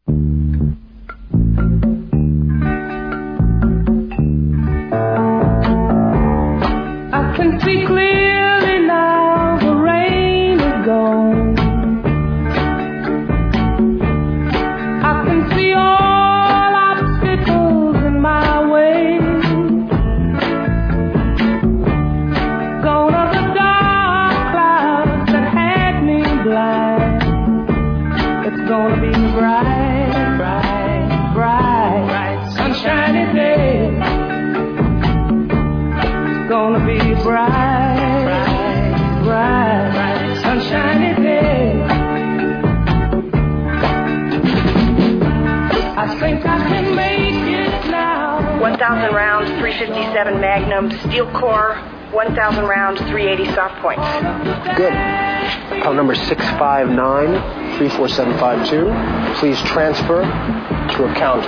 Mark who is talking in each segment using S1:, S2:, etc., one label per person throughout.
S1: I can see clearly now, the rain is gone. I can see all obstacles in my way. Gone are the dark clouds that had me blind. It's gonna be bright, bright, bright, bright, sunshiny day. It's gonna be bright, bright, bright, bright, sunshiny day. I think I can make it now.
S2: 1,000 rounds, 357 Magnum, steel core, 1,000 rounds, 380 soft points.
S3: Good. Account number 659-34752. Please transfer to account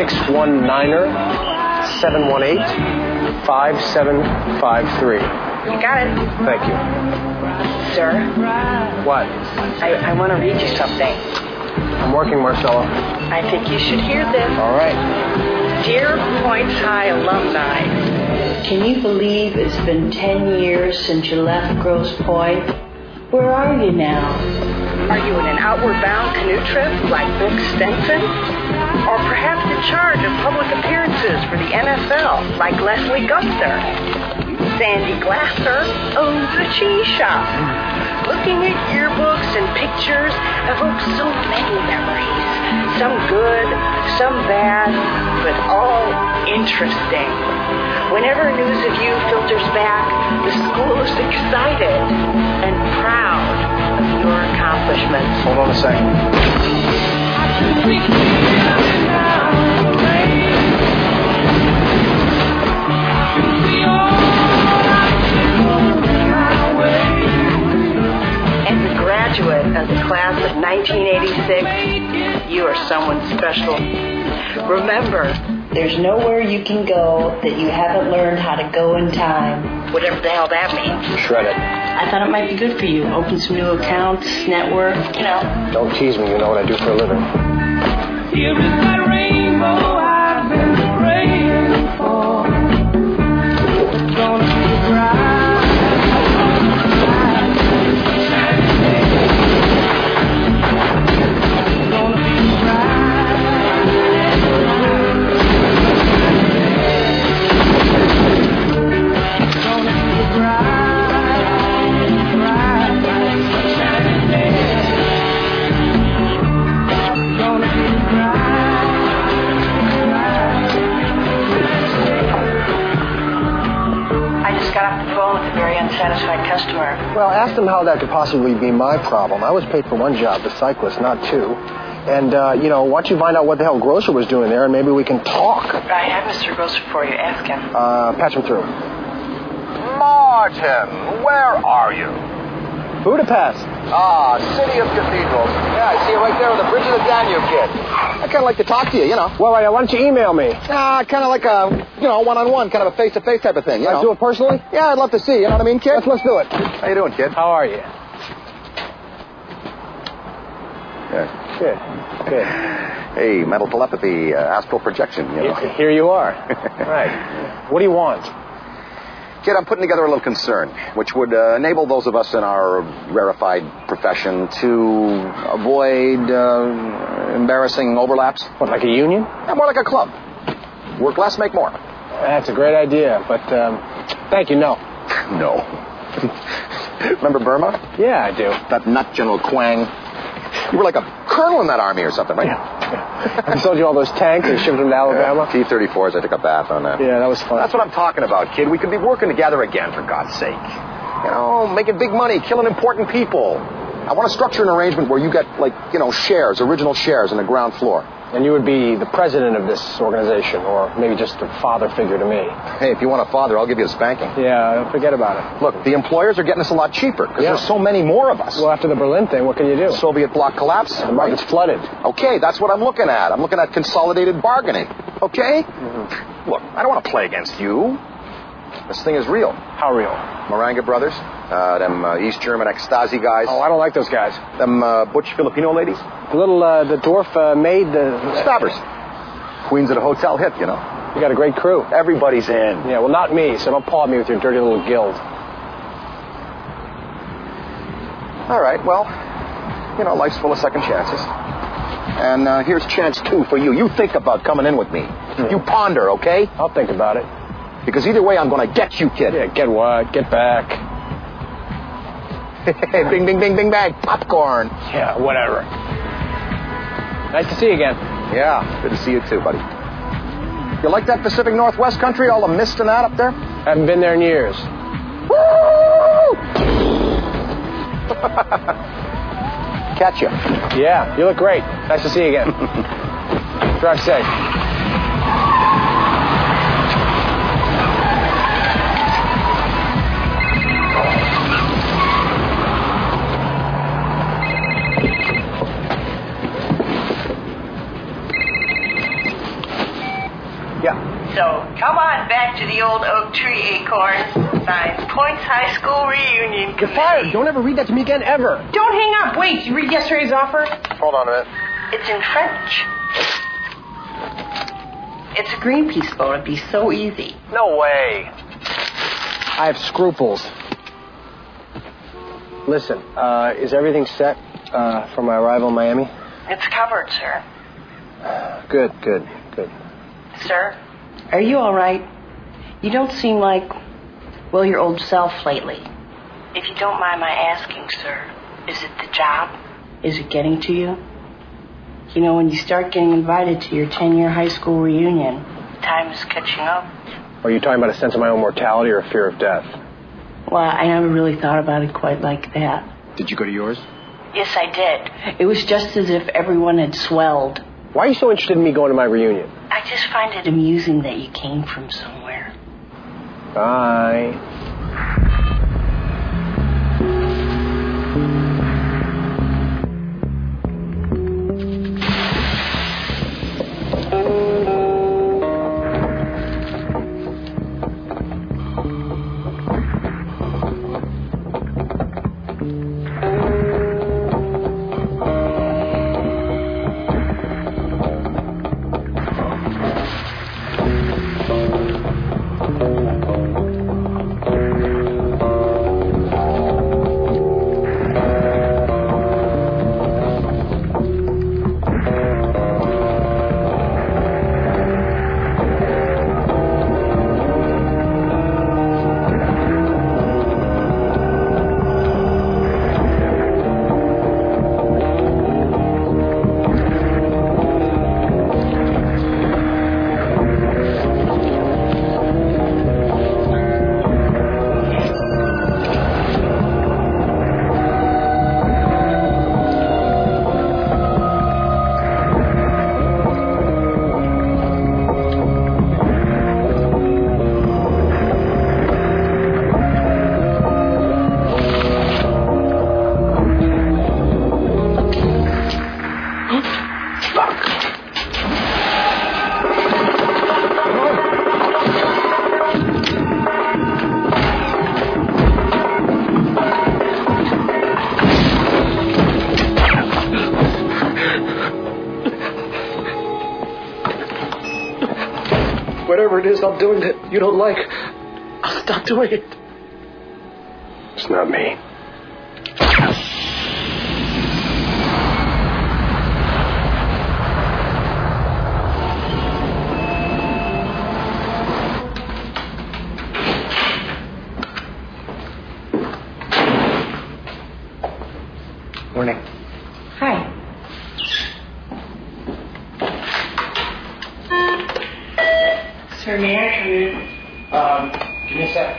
S3: 619-718-5753.
S2: You got it.
S3: Thank you.
S2: Sir,
S3: What?
S2: I want to read you something.
S3: I'm working, Marcella.
S2: I think you should hear this.
S3: All right.
S2: Dear Points High alumni, can you believe it's been 10 years since you left Grosse Pointe? Where are you now? Are you in an outward bound canoe trip like Brooks Stenson? Or perhaps in charge of public appearances for the NFL like Leslie Gunther? Sandy Glasser owns a cheese shop. Looking at yearbooks and pictures evokes so many memories. Some good, some bad, but all interesting. Whenever news of you filters back, the school is excited and proud of your accomplishments.
S3: Hold on a second.
S2: As a graduate of the class of 1986, you are someone special. Remember, there's nowhere you can go that you haven't learned how to go in time. Whatever the hell that means.
S3: Shred it.
S2: I thought it might be good for you. Open some new accounts, network, you know.
S3: Don't tease me. You know what I do for a living.
S1: Here is that rainbow I've been praying for. It's gonna be bright.
S2: Unsatisfied customer.
S3: Well, ask them how that could possibly be my problem. I was paid for one job, the cyclist, not two. And, why don't you find out what the hell Grosser was doing there, and maybe we can talk.
S2: I have Mr. Grosser for you. Ask him.
S3: Patch him through.
S4: Martin, where are you?
S3: Budapest.
S4: Ah, city of cathedrals. Yeah, I see you right there on the bridge of the Danube, kid. I kind of like to talk to you, you know.
S3: Well, why don't you email me?
S4: Kind of like a, one-on-one, kind of a face-to-face type of thing, you know.
S3: Do it personally?
S4: Yeah, I'd love to see, you know what I mean, kid?
S3: Let's do it.
S4: How you doing, kid?
S3: How are you?
S4: Good.
S3: Good.
S4: Hey, mental telepathy, astral projection, you know.
S3: Here you are. Right. What do you want?
S4: Kid, I'm putting together a little concern, which would enable those of us in our rarefied profession to avoid embarrassing overlaps.
S3: What, like a union?
S4: Yeah, more like a club. Work less, make more.
S3: That's a great idea, but thank you, no.
S4: No. Remember Burma?
S3: Yeah, I do.
S4: That nut General Quang. You were like a colonel in that army or something, right?
S3: Yeah. I sold you all those tanks and shipped them to Alabama?
S4: Yeah, T-34s. I took a bath on that.
S3: Yeah, that was fun.
S4: That's what I'm talking about, kid. We could be working together again, for God's sake. Making big money, killing important people. I want to structure an arrangement where you get, shares, original shares in the ground floor.
S3: And you would be the president of this organization, or maybe just a father figure to me.
S4: Hey, if you want a father, I'll give you a spanking.
S3: Yeah, forget about it.
S4: Look, the employers are getting us a lot cheaper, because there's so many more of us.
S3: Well, after the Berlin thing, what can you do?
S4: Soviet bloc collapse.
S3: The market's flooded.
S4: Okay, that's what I'm looking at. I'm looking at consolidated bargaining. Okay?
S3: Mm-hmm.
S4: Look, I don't want to play against you. This thing is real.
S3: How real?
S4: Maranga Brothers. Them East German ecstasy guys.
S3: Oh, I don't like those guys.
S4: Them butch Filipino ladies.
S3: The little, the dwarf maid, the...
S4: Stabbers. Queens of the hotel hit, you know.
S3: You got a great crew.
S4: Everybody's in.
S3: Yeah, well, not me, so don't paw at me with your dirty little guild.
S4: All right, well, you know, life's full of second chances. And here's chance 2 for you. You think about coming in with me. You ponder, okay?
S3: I'll think about it.
S4: Because either way, I'm going to get you, kid.
S3: Yeah, get what? Get back.
S4: Bing, bing, bing, bing, bang. Popcorn.
S3: Yeah, whatever. Nice to see you again.
S4: Yeah, good to see you too, buddy. You like that Pacific Northwest country, all the mist and that up there?
S3: Haven't been there in years.
S4: Woo! Catch you.
S3: Yeah, you look great. Nice to see you again. Drive safe.
S4: Yeah.
S5: So, come on back to the old oak tree, Acorns. Signed, Points High School Reunion
S3: You're
S5: Committee.
S3: fired. Don't ever read that to me again, ever.
S5: Don't hang up. Wait, did you read yesterday's offer?
S3: Hold on a minute.
S5: It's in French. It's a Greenpeace vote. It'd be so easy.
S3: No way. I have scruples. Listen, is everything set for my arrival in Miami?
S5: It's covered, sir.
S3: Good.
S5: Sir, are you all right? You don't seem like, well, your old self lately. If you don't mind my asking, sir, is it the job? Is it getting to you? You know, when you start getting invited to your 10-year high school reunion, time is catching up.
S3: Are you talking about a sense of my own mortality or a fear of death?
S5: Well, I never really thought about it quite like that.
S3: Did you go to yours?
S5: Yes, I did. It was just as if everyone had swelled.
S3: Why are you so interested in me going to my reunion?
S5: I just find it amusing that you came from somewhere.
S3: Bye.
S6: Whatever it is I'm doing that you don't like, I'll stop doing it.
S3: It's not me.
S4: Morning.
S5: Hi. Sir, may I come in?
S3: Give me a sec.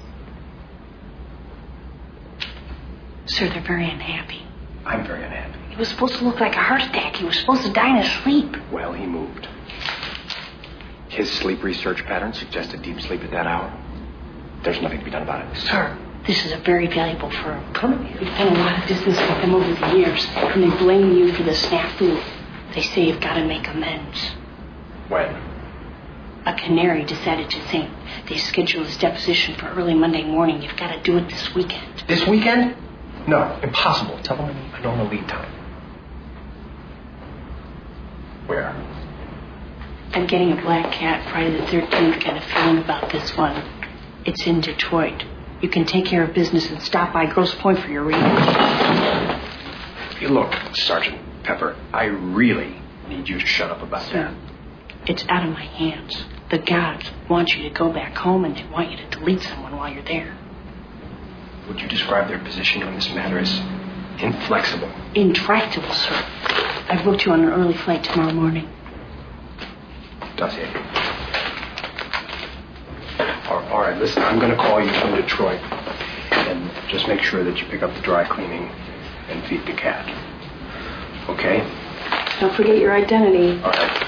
S5: Sir, they're very unhappy.
S3: I'm very unhappy.
S5: It was supposed to look like a heart attack. He was supposed to die in his sleep.
S7: Well, he moved. His sleep research pattern suggested deep sleep at that hour. There's nothing to be done about it.
S5: Sir, this is a very valuable firm. We've done a lot of business with them over the years, and they blame you for the snafu. They say you've got to make amends.
S7: When?
S5: A canary decided to sing. They scheduled his deposition for early Monday morning. You've got to do it this weekend.
S7: This weekend? No, impossible. Tell them I don't know lead time. Where?
S5: I'm getting a black cat Friday the 13th kind of feeling about this one. It's in Detroit. You can take care of business and stop by Grosse Pointe for your reading.
S7: Look, Sergeant Pepper, I really need you to shut up about that.
S5: It's out of my hands. The gods want you to go back home, and they want you to delete someone while you're there.
S7: Would you describe their position on this matter as inflexible?
S5: Intractable, sir. I booked you on an early flight tomorrow morning.
S7: Dossier. All right, listen, I'm going to call you from Detroit. And just make sure that you pick up the dry cleaning and feed the cat. Okay?
S5: Don't forget your identity.
S7: All right.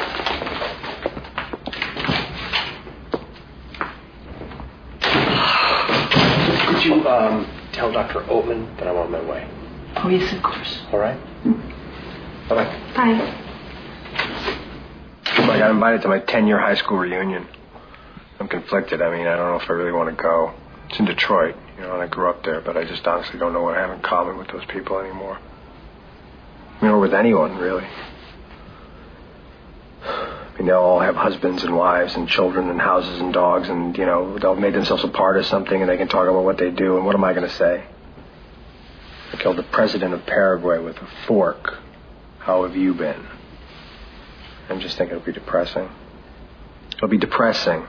S7: Could you tell Dr. Oatman that I'm on my way?
S5: Oh, yes, of course.
S7: All right? Bye-bye.
S5: Bye.
S3: I got invited to my 10-year high school reunion. I'm conflicted. I mean, I don't know if I really want to go. It's in Detroit, and I grew up there, but I just honestly don't know what I have in common with those people anymore. Or with anyone, really. I mean, they'll all have husbands and wives and children and houses and dogs, and, they'll make themselves a part of something, and they can talk about what they do, and what am I going to say? I killed the president of Paraguay with a fork. How have you been? I'm just thinking it'll be depressing. It'll be depressing.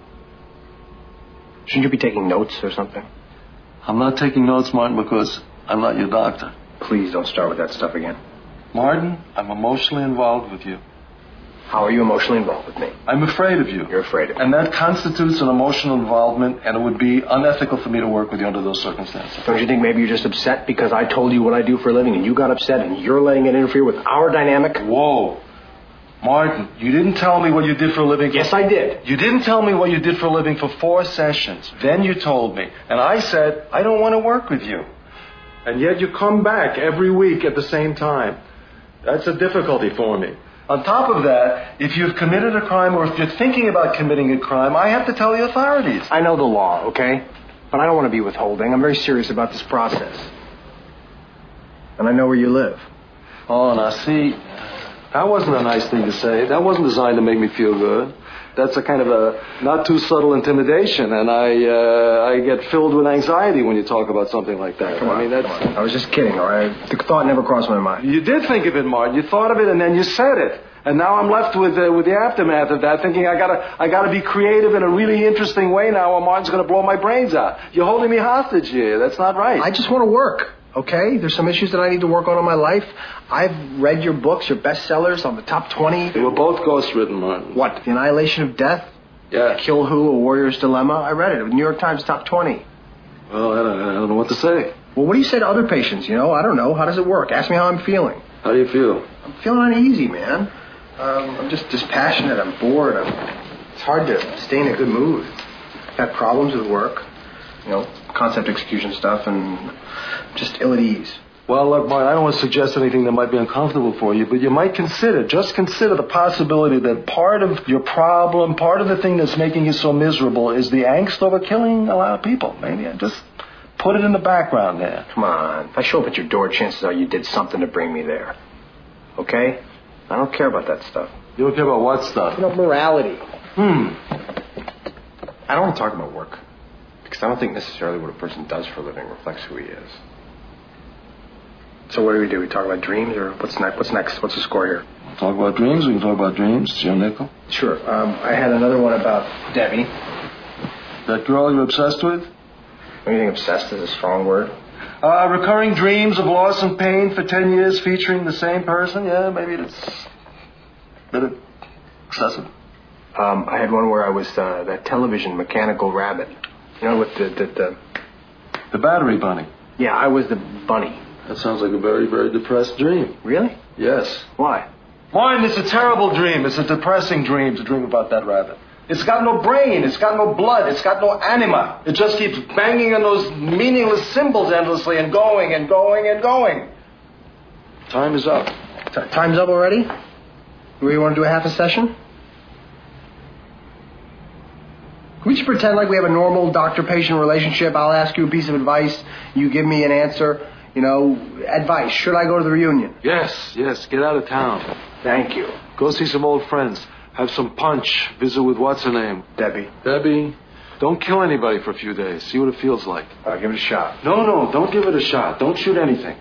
S3: Shouldn't you be taking notes or something?
S8: I'm not taking notes, Martin, because I'm not your doctor.
S3: Please don't start with that stuff again.
S8: Martin, I'm emotionally involved with you.
S3: How are you emotionally involved with me?
S8: I'm afraid of you.
S3: You're afraid of me.
S8: And that constitutes an emotional involvement, and it would be unethical for me to work with you under those circumstances.
S3: Don't you think maybe you're just upset because I told you what I do for a living and you got upset and you're letting it interfere with our dynamic?
S8: Whoa. Martin, you didn't tell me what you did for a living.
S3: Yes, I did.
S8: You didn't tell me what you did for a living for 4 sessions. Then you told me. And I said, I don't want to work with you. And yet you come back every week at the same time. That's a difficulty for me. On top of that, if you've committed a crime or if you're thinking about committing a crime, I have to tell the authorities.
S3: I know the law, okay? But I don't want to be withholding. I'm very serious about this process. And I know where you live.
S8: Oh, now see, that wasn't a nice thing to say. That wasn't designed to make me feel good. That's a kind of a not too subtle intimidation, and I get filled with anxiety when you talk about something like that.
S3: Come on. I was just kidding, all right? The thought never crossed my mind.
S8: You did think of it, Martin. You thought of it, and then you said it. And now I'm left with the aftermath of that, thinking I gotta be creative in a really interesting way now, or Martin's gonna blow my brains out. You're holding me hostage here. That's not right.
S3: I just want to work. Okay? There's some issues that I need to work on in my life. I've read your books, your bestsellers on the top 20.
S8: They were both ghostwritten, Martin.
S3: What? The Annihilation of Death?
S8: Yeah.
S3: Kill Who? A Warrior's Dilemma? I read it. It was New York Times top 20.
S8: Well, I don't know what to say.
S3: Well, what do you say to other patients, I don't know. How does it work? Ask me how I'm feeling.
S8: How do you feel?
S3: I'm feeling uneasy, man. I'm just dispassionate. I'm bored. It's hard to stay in a good mood. I've had problems with work. Concept execution stuff, and just ill at ease.
S8: Well, look, Martin, I don't want to suggest anything that might be uncomfortable for you, but you might consider the possibility that part of your problem, part of the thing that's making you so miserable is the angst over killing a lot of people. Maybe just put it in the background there.
S3: Come on. If I show up at your door, chances are you did something to bring me there. Okay? I don't care about that stuff.
S8: You don't care about what stuff?
S3: Morality.
S7: I don't want to talk about work. Because I don't think necessarily what a person does for a living reflects who he is.
S3: So what do? We talk about dreams, or what's next? What's the score here?
S8: We'll talk about dreams. We can talk about dreams. Joe Nickel.
S3: Sure. I had another one about Debbie.
S8: That girl you're obsessed with?
S3: What do you think obsessed is a strong word?
S8: Recurring dreams of loss and pain for 10 years featuring the same person. Yeah, maybe it's a bit excessive.
S3: I had one where I was that television mechanical rabbit. With the
S8: battery bunny.
S3: Yeah, I was the bunny.
S8: That sounds like a very, very depressed dream.
S3: Really?
S8: Yes.
S3: Why?
S8: Mine, it's a terrible dream. It's a depressing dream to dream about that rabbit. It's got no brain. It's got no blood. It's got no anima. It just keeps banging on those meaningless symbols endlessly and going and going and going. Time is up.
S3: Time's up already? We want to do a half a session? Can we just pretend like we have a normal doctor-patient relationship? I'll ask you a piece of advice. You give me an answer. You know, advice. Should I go to the reunion?
S8: Yes. Get out of town.
S3: Thank you.
S8: Go see some old friends. Have some punch. Visit with what's her name? Debbie. Don't kill anybody for a few days. See what it feels like.
S3: I'll give it a shot.
S8: No. Don't give it a shot. Don't shoot anything.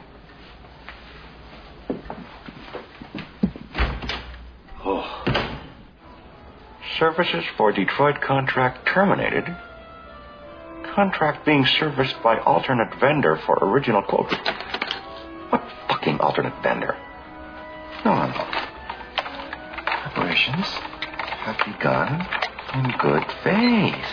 S9: Services for Detroit contract terminated. Contract being serviced by alternate vendor for original quote. What fucking alternate vendor? No. Operations have begun in good faith.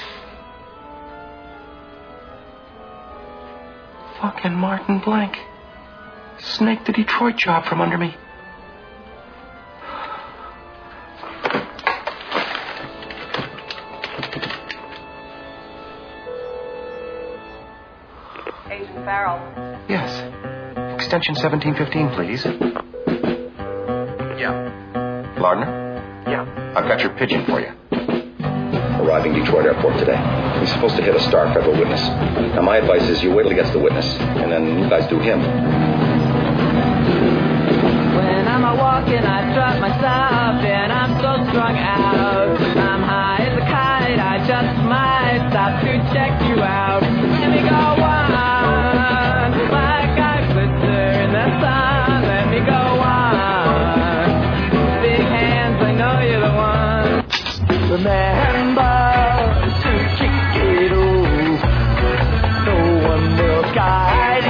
S9: Fucking Martin Blank snaked the Detroit job from under me.
S5: Agent Farrell.
S9: Yes. Extension 1715, please.
S4: Yeah.
S9: Lardner?
S4: Yeah.
S9: I've got your pigeon for you.
S4: Arriving Detroit Airport today. He's supposed to hit a star federal witness. Now, my advice is you wait till he gets the witness, and then you guys do him.
S1: When I'm walking, I drop myself, and I'm so strung out. I'm high as a kite, I just might stop to check you out. Let me go on, like I glitter in the sun. Let me go on. Big hands, I know you're the one. Remember to kick it off. No one will guide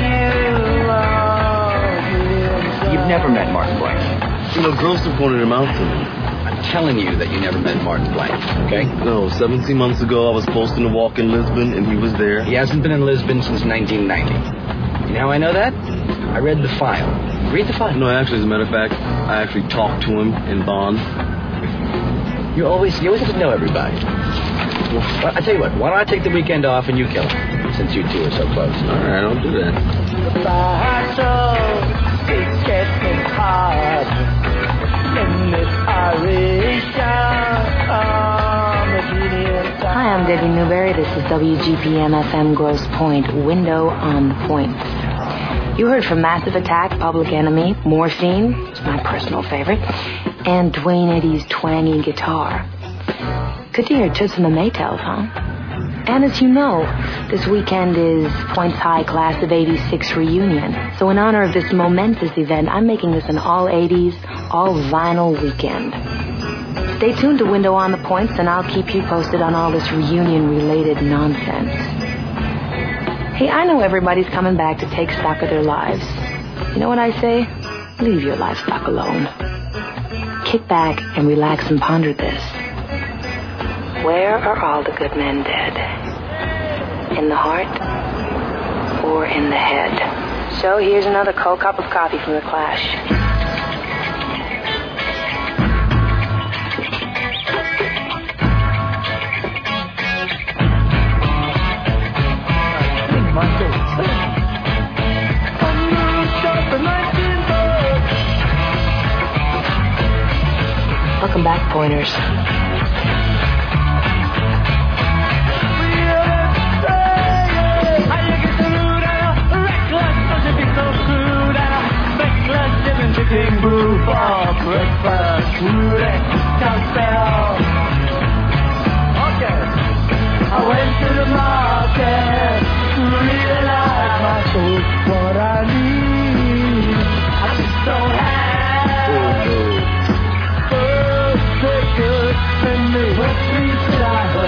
S1: you.
S10: You've never met Martin Blank.
S11: You know, girls have pointed him out to me.
S10: I'm telling you that you never met Martin Blank, okay?
S11: No, 17 months ago I was posting a walk in Lisbon and he was there.
S10: He hasn't been in Lisbon since 1990. You know how I know that? I read the file. Read the file.
S11: No, actually, as a matter of fact, I actually talked to him in Bonn.
S10: You always have to know everybody. Well, I tell you what, why don't I take the weekend off and you kill him, since you two are so close.
S11: All right, I'll do that.
S1: It's getting hard in this
S12: Hi, I'm Debbie Newberry. This is WGPM FM Grosse Pointe, Window on the Point. You heard from Massive Attack, Public Enemy, Morphine, it's my personal favorite, and Dwayne Eddy's twangy guitar. Good to hear Toots and the Maytals, huh? And as you know, this weekend is Pointe's High Class of 86 reunion. So in honor of this momentous event, I'm making this an all-80s, all-vinyl weekend. Stay tuned to Window on the Points, and I'll keep you posted on all this reunion-related nonsense. Hey, I know everybody's coming back to take stock of their lives. You know what I say? Leave your livestock alone. Kick back and relax and ponder this. Where are all the good men dead? In the heart or in the head? So here's another cold cup of coffee from the Clash. Welcome back, Pointers.
S1: Chicken brew for breakfast, smoothie, cocktail. Okay. I went to the market to realize my soul, what I need. I just don't have. Take good and me. What treats did I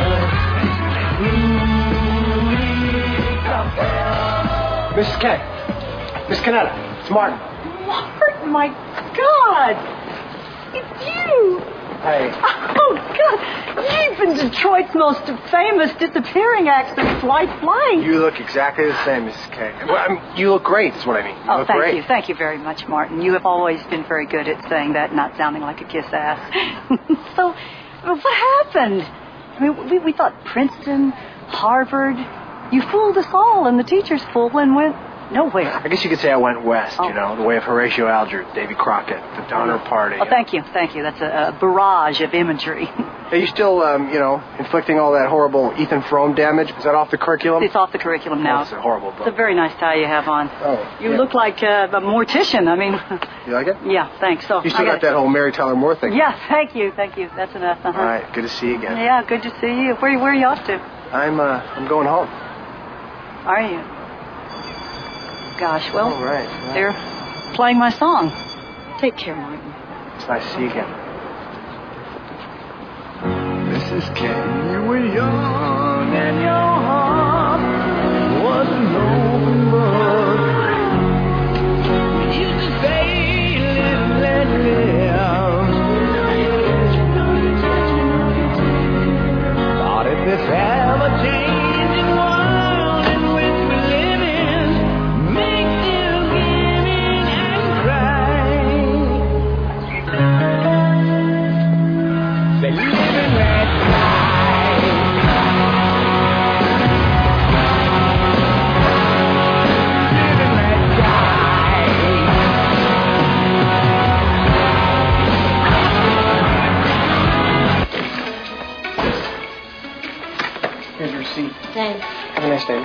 S1: have?
S3: Mrs. K. Miss Canetta. It's Martin.
S5: Martin, my God! It's you!
S3: Hey.
S13: Oh, God. You've been Detroit's most famous disappearing act since White Flight.
S3: You look exactly the same, Mrs. K. Well, you look great, is what I mean. You look
S13: thank
S3: great.
S13: you. Thank you very much, Martin. You have always been very good at saying that, not sounding like a kiss ass. So, what happened? I mean, we thought Princeton, Harvard. You fooled us all, and the teachers fooled and went nowhere.
S3: I guess you could say I went west, you know, the way of Horatio Alger, Davy Crockett, the Donner Party.
S13: Oh, thank you. That's a barrage of imagery.
S3: Are you still, inflicting all that horrible Ethan Frome damage? Is that off the curriculum?
S13: It's off the curriculum now.
S3: Oh, it's a horrible book.
S13: It's a very nice tie you have on.
S3: Oh,
S13: You look like a mortician. I mean...
S3: You like it?
S13: Yeah, thanks. So
S3: You still got that whole Mary Tyler Moore thing?
S13: Yeah, thank you. That's enough. Uh-huh.
S3: All right, good to see you again.
S13: Yeah, good to see you. Where are you off to?
S3: I'm going home.
S13: Are you? Gosh, well,
S3: all right.
S13: They're playing my song. Take care, Martin.
S3: It's nice to see you again.
S1: Mrs. K, you were young and your heart was an open book. You used to say, live, let live. Thought if this ever-changing world in which we live in makes you giving and cry, say, live and let
S3: Here's your receipt.
S12: Thanks.
S3: Have a nice day.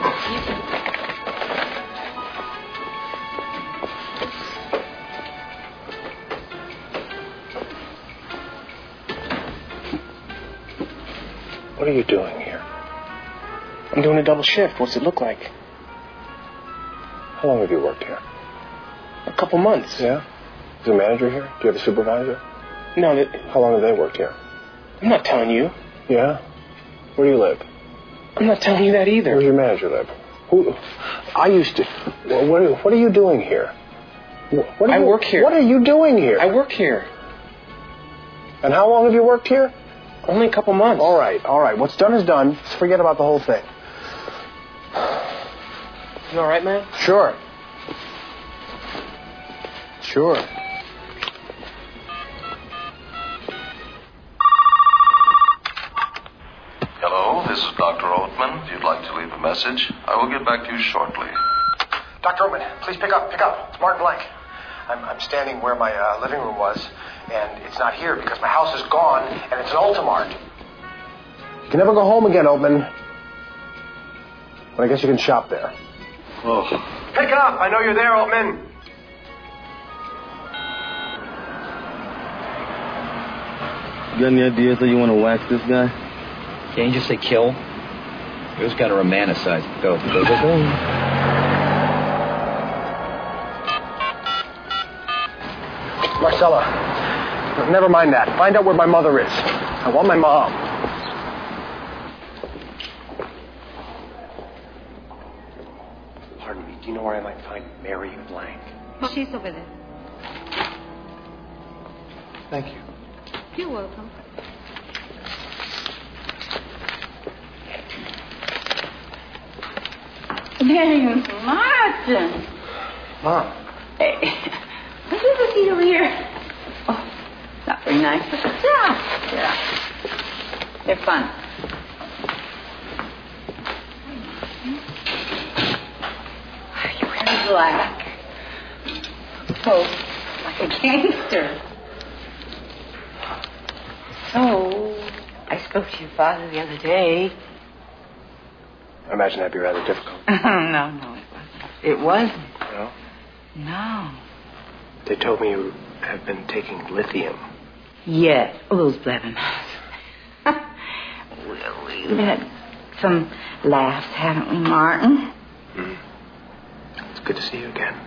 S3: What are you doing here? I'm doing a double shift. What's it look like? How long have you worked here? A couple months. Yeah? Is the manager here? Do you have a supervisor? No. How long have they worked here? I'm not telling you. Yeah? Where do you live? I'm not telling you that either. Where does your manager live? I used to... What are you doing here? I work here. What are you doing here? I work here. And how long have you worked here? Only a couple months. All right. What's done is done. Let's forget about the whole thing. You all right, man? Sure.
S14: Hello, this is Dr. Oatman. If you'd like to leave a message, I will get back to you shortly.
S3: Dr. Oatman, please pick up. It's Martin Blank. I'm standing where my living room was, and it's not here because my house is gone, and it's an Ultimart. You can never go home again, Oatman. But I guess you can shop there. Oh. Pick up! I know you're there, Oatman.
S11: You got any ideas how you want to wax this guy?
S10: Can't you just say kill? You just got to romanticize it. Go.
S3: Marcella, never mind that. Find out where my mother is. I want my mom. Pardon me, do you know where I might find Mary Blank?
S15: She's over there.
S3: Thank you.
S15: You're welcome.
S5: Mary Martin.
S3: Mom.
S5: Hey, what is this over here? Oh, not very nice, but yeah. They're fun. You're wearing black. Oh, like a gangster. So, I spoke to your father the other day.
S3: I imagine that'd be rather difficult.
S5: No, it wasn't.
S3: No?
S5: No.
S3: They told me you have been taking lithium.
S5: Yes. Oh, those blabbing. We've had some laughs, haven't we, Martin?
S3: It's good to see you again.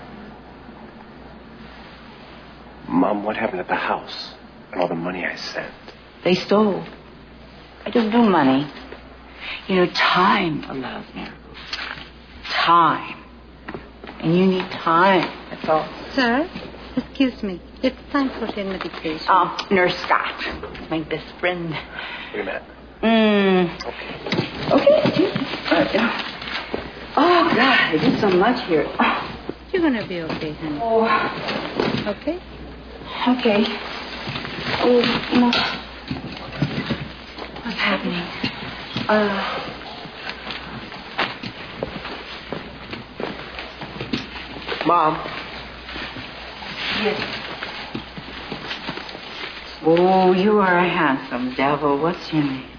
S3: Mom, what happened at the house and all the money I sent?
S5: They stole. I don't do money. You know, time allows miracles. Time. And you need time, that's all.
S15: Sir, excuse me. It's time for your medication.
S5: Nurse Scott. my best friend.
S3: We met.
S5: Okay. Oh, God, I did so much here. Oh.
S15: You're going to be okay, honey.
S5: Oh.
S15: Okay?
S5: Okay. Oh, no. What's happening?
S3: Mom.
S5: Yes. Oh, you are a handsome devil. What's your name?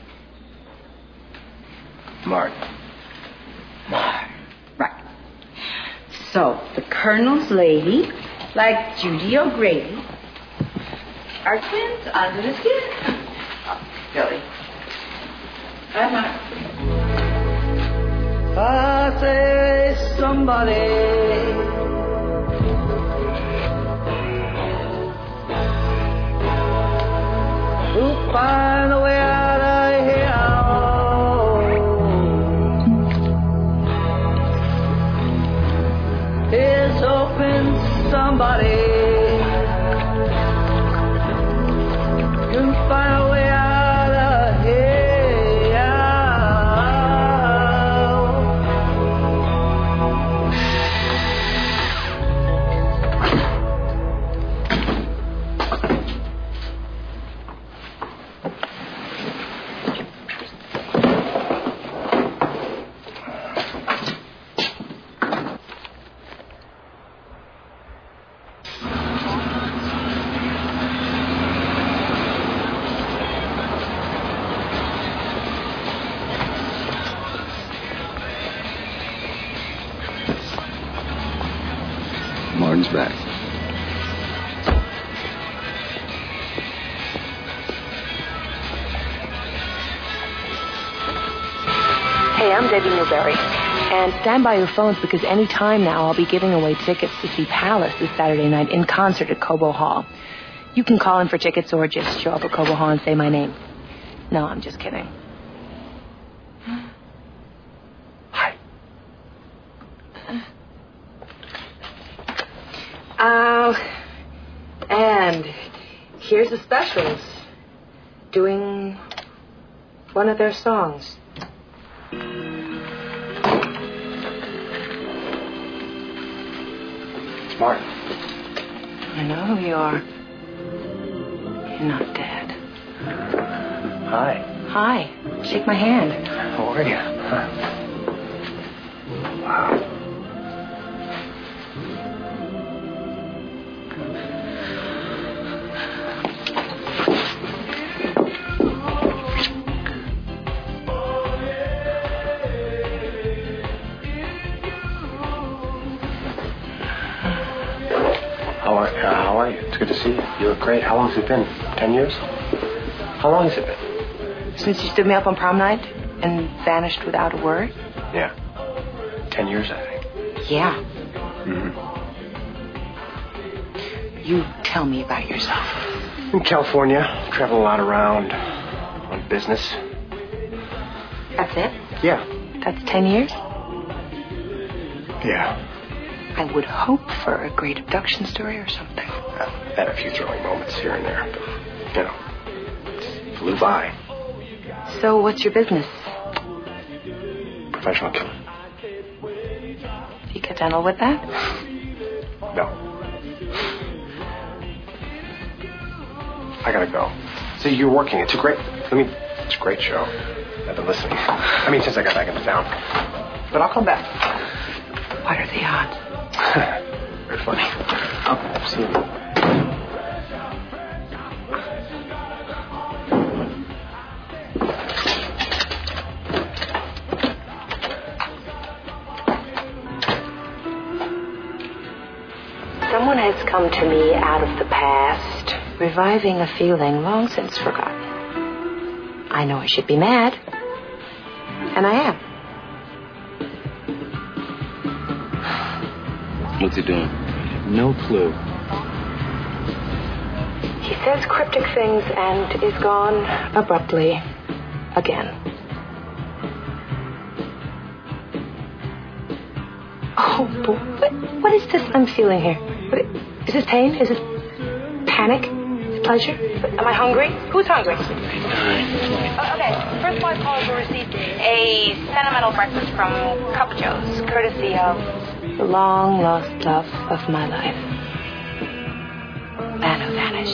S3: Mark.
S5: Right. So, the Colonel's lady, like Judy O'Grady, are twins under the skin. Oh, Billy. Bye, Mark.
S1: I say somebody who find a way out of here. Is hoping somebody can find a way out of here.
S16: Martin's back.
S12: Hey, I'm Debbie Newberry. And stand by your phones because any time now I'll be giving away tickets to see Palace this Saturday night in concert at Cobo Hall. You can call in for tickets or just show up at Cobo Hall and say my name. No, I'm just kidding.
S3: Hi.
S12: And here's the Specials doing one of their songs.
S3: It's Martin.
S12: I know who you are. You're not dead.
S3: Hi.
S12: Hi. Shake my hand.
S3: How are you? Wow. How are you? It's good to see you. You look great. How long has it been? 10 years? How long has it been?
S12: Since you stood me up on prom night and vanished without a word?
S3: Yeah. 10 years, I think.
S12: Yeah.
S3: Mm-hmm.
S12: You tell me about yourself.
S3: In California. Travel a lot around on business.
S12: That's it?
S3: Yeah.
S12: That's 10 years?
S3: Yeah.
S12: I would hope for a great abduction story or something.
S3: I've had a few thrilling moments here and there, but, you know, it flew by.
S12: So what's your business?
S3: Professional killer.
S12: Do you get dental with that?
S3: No. I gotta go. See, you're working. It's a great show. I've been listening. I mean, since I got back into town. But I'll come back.
S12: What are the odds?
S3: Very funny. Oh, see you.
S12: Someone has come to me out of the past, reviving a feeling long since forgotten. I know I should be mad, and I am.
S11: What's he doing? No clue.
S12: He says cryptic things and is gone abruptly again. Oh, boy. What is this I'm feeling here? Is this pain? Is it panic? Pleasure. Am I hungry? Who's hungry? Okay. First five callers will receive a sentimental breakfast from Cup Joe's, courtesy of the long-lost love of my life. Man who vanished.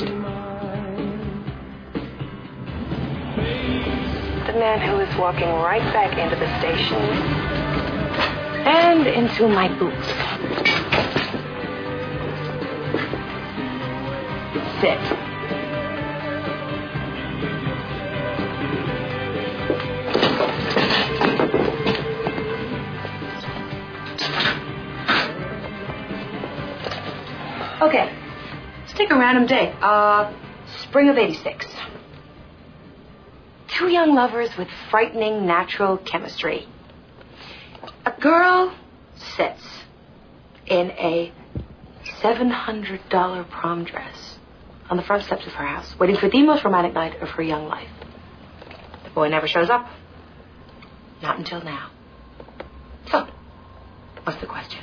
S12: The man who is walking right back into the station and into my boots. Sit. Okay, let's take a random date. Spring of '86. Two young lovers with frightening natural chemistry. A girl sits in a $700 prom dress on the front steps of her house, waiting for the most romantic night of her young life. The boy never shows up. Not until now. So, what's the question?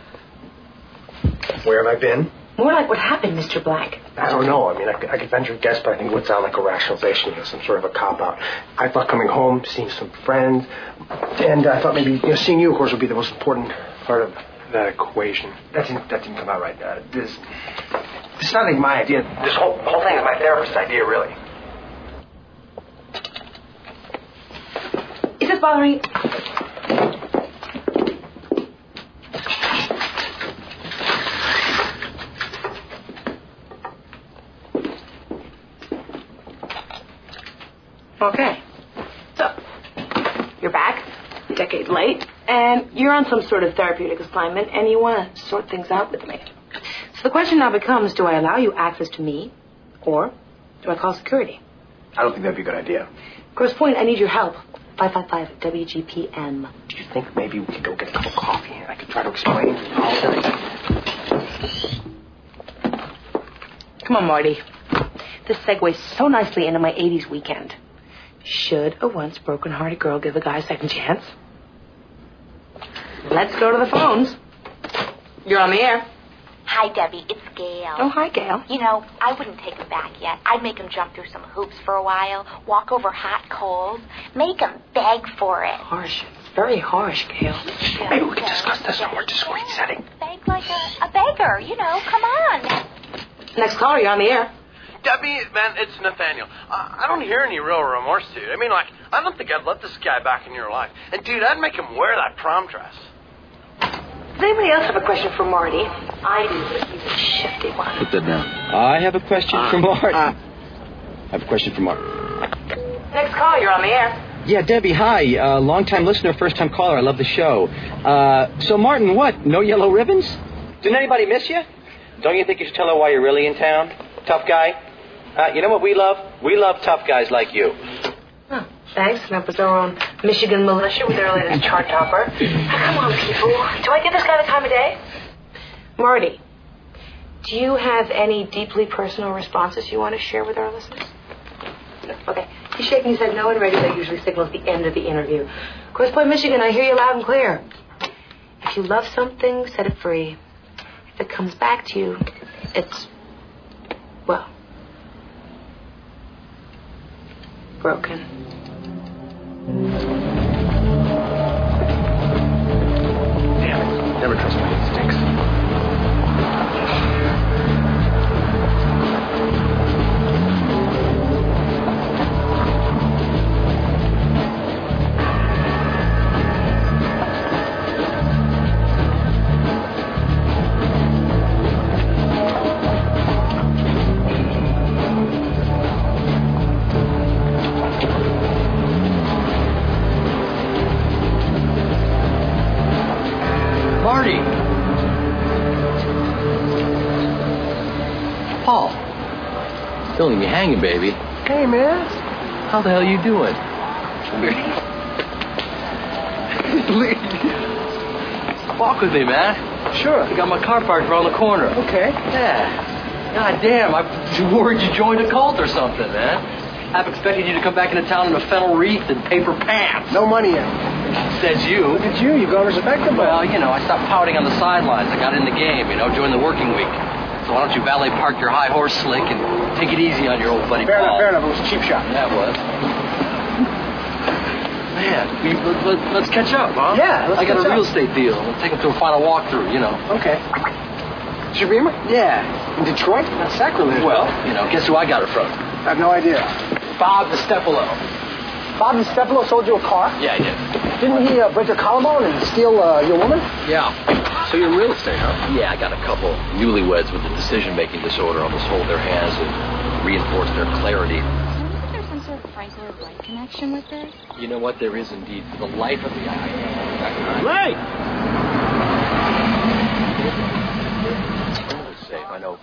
S3: Where have I been?
S12: More like what happened, Mr. Black.
S3: I don't know. I mean, I could venture a guess, but I think it would sound like a rationalization, some sort of a cop-out. I thought coming home, seeing some friends, and I thought maybe seeing you, of course, would be the most important part of that equation. That didn't come out right. This is not like my idea. This whole thing is my therapist's idea, really.
S12: Is this bothering you? Okay. So, you're back, a decade late, and you're on some sort of therapeutic assignment, and you want to sort things out with me. So the question now becomes, do I allow you access to me, or do I call security?
S3: I don't think that'd be a good idea.
S12: Grosse Pointe, I need your help. 555 WGPM.
S3: Do you think maybe we could go get a cup of coffee and I could try to explain?
S12: Come on, Marty. This segues so nicely into my 80s weekend. Should a once broken-hearted girl give a guy a second chance? Let's go to the phones. You're on the air.
S17: Hi, Debbie. It's Gail.
S12: Oh, hi, Gail.
S17: You know, I wouldn't take him back yet. I'd make him jump through some hoops for a while, walk over hot coals, make him beg for it.
S12: Harsh. It's very harsh, Gail.
S3: Maybe we can discuss this in a more discreet setting.
S17: Beg like a beggar, come on.
S12: Next caller, you're on the air.
S18: Debbie, man, it's Nathaniel. I don't hear any real remorse, dude. I mean, I don't think I'd let this guy back in your life. And, dude, I'd make him wear that prom dress.
S12: Does anybody else have a question for Marty? I do, but he's a shifty one.
S11: Put that down.
S10: I have a question for Marty. I have a question for Marty.
S12: Next call, you're on the air.
S10: Yeah, Debbie, hi. Long-time listener, first-time caller. I love the show. So, Martin, what? No yellow ribbons? Didn't anybody miss you? Don't you think you should tell her why you're really in town? Tough guy? You know what we love? We love tough guys like you.
S12: Oh, thanks. That was our own Michigan militia with their latest chart topper. Come on, people. Do I give this guy the time of day? Marty, do you have any deeply personal responses you want to share with our listeners? No. Okay. He's shaking his head no, and regular usually signals the end of the interview. Grosse Pointe, Michigan, I hear you loud and clear. If you love something, set it free. If it comes back to you, it's, well, broken.
S3: Damn it. Never trust my instincts.
S10: Paul. Still leave me hanging, baby.
S3: Hey, man.
S10: How the hell you doing? Walk with me, man.
S3: Sure.
S10: I got my car parked around the corner.
S3: Okay.
S10: Yeah. God damn, I was worried you joined a cult or something, man. I've expected you to come back into town in a fennel wreath and paper pants.
S3: No money yet.
S10: Says you.
S3: Look at you. You've gone respectable.
S10: Well, I stopped pouting on the sidelines. I got in the game, joined the working week.
S19: So why don't you valet park your high horse slick and take it easy on your old buddy Paul?
S3: Fair enough. It was a cheap shot.
S19: That was. Man, let's catch up, huh?
S3: Yeah,
S19: I got a real estate deal. We'll take him to a final walkthrough, you know.
S3: Okay. Is your Beamer?
S19: Yeah.
S3: In Detroit? That's sacrilege.
S19: Well, you know, guess who I got it from?
S3: I have no idea.
S19: Bob DiStefano.
S3: Bob DiStefano sold you a car?
S19: Yeah, he did.
S3: Didn't he break your collarbone and steal your woman?
S19: Yeah. So you're in real estate, huh? Yeah, I got a couple newlyweds with a decision-making disorder almost hold their hands and reinforce their clarity.
S15: There's some sort of Franklin Wright connection with this?
S19: You know what? There is indeed. For the life of me, I can't.
S3: Ray!
S19: Safe, I know.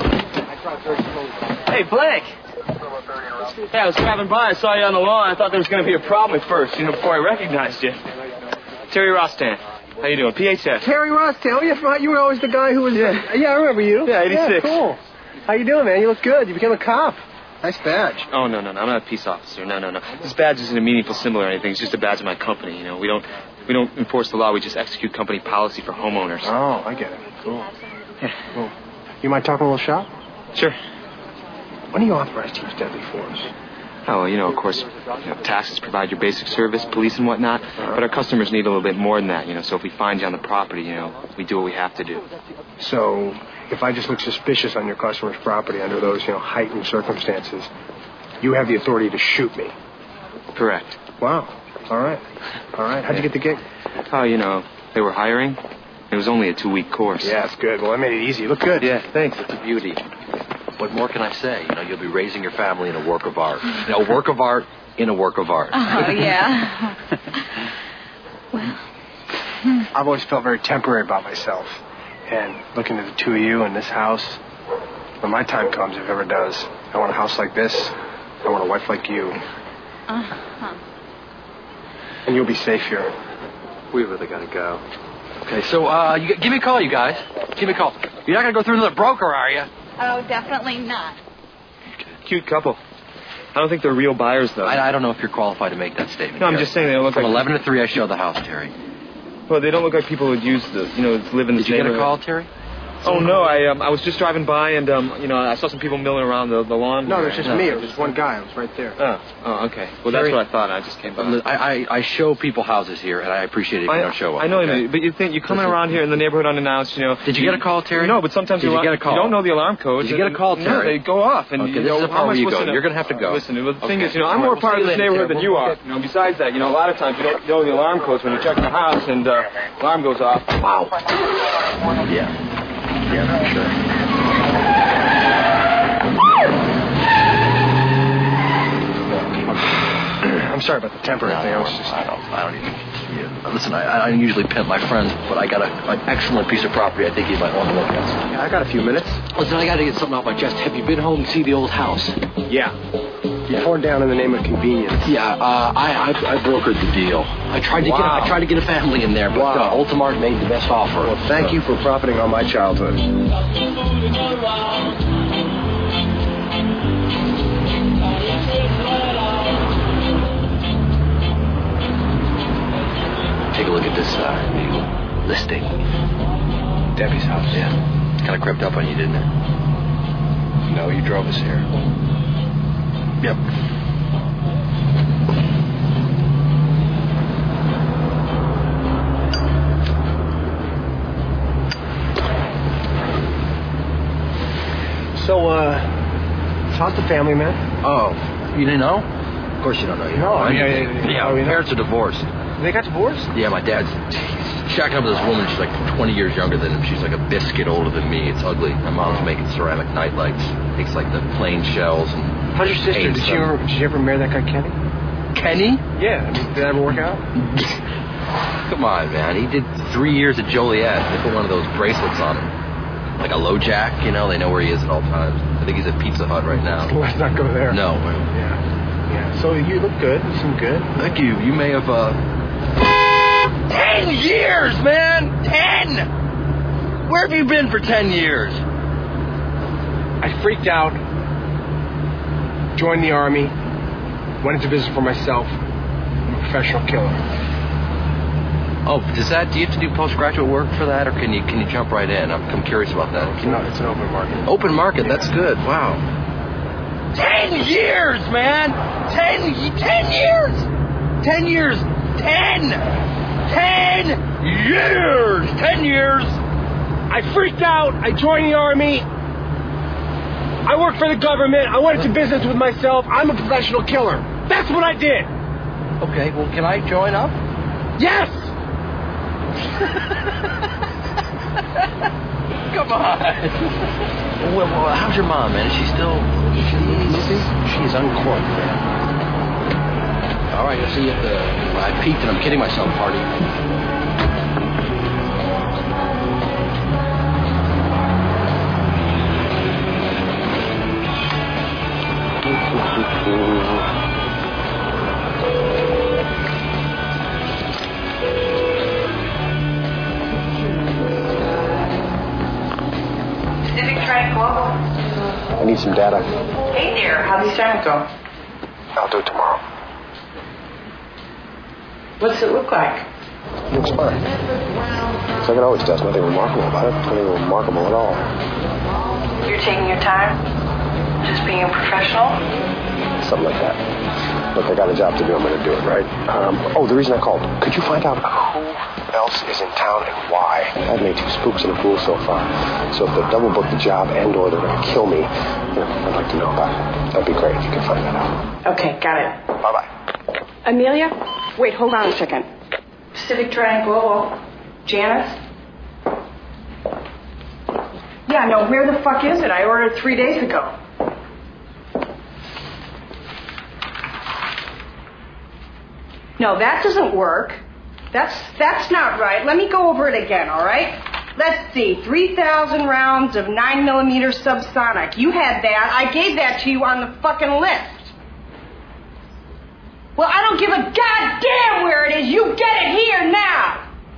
S20: Hey, Blake. Yeah, I was driving by. I saw you on the lawn. I thought there was going to be a problem at first, before I recognized you. Terry Rostan. How you doing? PHS.
S3: Terry Rostan. Oh, you were always the guy who was... Yeah, I remember you.
S20: Yeah, 86.
S3: Yeah, cool. How you doing, man? You look good. You became a cop. Nice badge.
S20: Oh, no. I'm not a peace officer. No. This badge isn't a meaningful symbol or anything. It's just a badge of my company, We don't enforce the law. We just execute company policy for homeowners.
S3: Oh, I get it. Cool. Yeah. Cool. You mind talking a little shop?
S20: Sure.
S3: When are you authorized to use deadly force?
S20: Oh, of course, taxes provide your basic service, police and whatnot, but our customers need a little bit more than that, So if we find you on the property, we do what we have to do.
S3: So if I just look suspicious on your customer's property under those, heightened circumstances, you have the authority to shoot me?
S20: Correct.
S3: Wow. All right. How'd you get the gig?
S20: Oh, they were hiring. It was only a 2-week course.
S3: Yeah, it's good. Well, I made it easy. You look good.
S20: Yeah, thanks.
S19: It's a beauty. What more can I say? You'll be raising your family in a work of art. A work of art in a work of art.
S15: Oh, yeah. Well.
S3: I've always felt very temporary about myself. And looking at the two of you in this house, when my time comes, if it ever does, I want a house like this. I want a wife like you.
S15: Uh-huh.
S3: And you'll be safe here.
S20: We really gotta go.
S19: Okay, so give me a call, you guys. Give me a call. You're not gonna go through another broker, are you?
S15: Oh, definitely not.
S20: Cute couple. I don't think they're real buyers, though.
S19: I don't know if you're qualified to make that statement.
S20: No, I'm just saying they don't look
S19: From
S20: like...
S19: 11 to 3, I show the house, Terry.
S20: Well, they don't look like people who'd use the, live in the
S19: Did you get a call, Terry?
S20: Oh, no, I was just driving by and, I saw some people milling around the lawn.
S3: No, it was just me. It was just one guy. I was right there.
S20: Oh, okay. Well, Terry, that's what I thought. I just came by.
S19: I show people houses here, and I appreciate it if you don't show up.
S20: I know, okay? But you think you're coming around here in the neighborhood unannounced,
S19: Did you get a call, Terry?
S20: No, but sometimes
S19: you get a call?
S20: You don't know the alarm code.
S19: Did you get a call, Terry?
S20: No, they go off. And,
S19: okay, this is the part where you go. You're going to have to go.
S20: Listen, the thing is, I'm more part of this neighborhood than you are. Besides that, a lot of times you don't know the alarm codes when you check the house and alarm goes off.
S19: Wow. Yeah, for sure.
S3: I'm sorry about the temper thing.
S19: I don't even. Yeah. Listen, I don't usually pimp my friends, but I got an excellent piece of property I think you might want to look at.
S3: Yeah, I got a few minutes.
S19: Listen, I got to get something off my chest. Have you been home to see the old house?
S3: Yeah. You torn down in the name of convenience.
S19: Yeah, I brokered the deal. I tried to get a family in there, but Ultimart made the best offer.
S3: Well, thank you for profiting on my childhood.
S19: Take a look at this listing.
S3: Debbie's house.
S19: Yeah. Kind of crept up on you, didn't it?
S3: No, you drove us here.
S19: Yep.
S3: So, how's the family, man?
S19: Oh, you didn't know? Of course you don't know. My parents are divorced.
S3: They got divorced?
S19: Yeah, my dad's shacking up with this woman. She's like 20 years younger than him. She's like a biscuit older than me. It's ugly. My mom's making ceramic nightlights. Takes like the plain shells and...
S3: How's your sister? Did you ever marry that guy, Kenny?
S19: Kenny?
S3: Yeah. Did that ever work out?
S19: Come on, man. He did 3 years at Joliet. They put one of those bracelets on him. Like a low jack, They know where he is at all times. I think he's at Pizza Hut right now.
S3: Let's not go there.
S19: No.
S3: Yeah. So you look good. You seem good.
S19: Thank you. You may have, 10 years, man! 10! Where have you been for 10 years?
S3: I freaked out, joined the Army, went into business for myself. I'm a professional killer.
S19: Oh, do you have to do postgraduate work for that, or can you jump right in? I'm curious about that.
S3: It's an open market.
S19: Open market, that's good. Wow. 10 years, man! 10 years! 10 years! 10 years! 10 years!
S21: I freaked out. I joined the Army. I worked for the government. I went into business with myself. I'm a professional killer. That's what I did.
S19: Okay, well, can I join up?
S21: Yes!
S19: Come on. Well, how's your mom, man? Is she still...
S3: She's uncorked, man.
S19: All right, I'll see you at the I peaked and I'm kidding myself party.
S2: Pacific Trade Global.
S3: I need some data.
S2: Hey there, how'd the assignment go?
S3: I'll do it tomorrow.
S2: What's it look like?
S3: Looks fine. It's like it always does. Nothing remarkable about it. Nothing remarkable at all.
S2: You're taking your time? Just being a professional?
S3: Something like that. Look, I got a job to do. I'm going to do it, right? The reason I called. Could you find out who else is in town and why? I've made 2 spooks and a fool so far. So if they double book the job and or they're going to kill me, I'd like to know about it. That'd be great if you could find that out.
S2: Okay, got it.
S3: Bye-bye.
S2: Amelia? Wait, hold on a second. Pacific Trade Global. Janice? Yeah, no, where the fuck is it? I ordered 3 days ago. No, that doesn't work. That's not right. Let me go over it again, all right? Let's see. 3,000 rounds of 9mm subsonic. You had that. I gave that to you on the fucking list. Well, I don't give a goddamn where it is. You get it here now.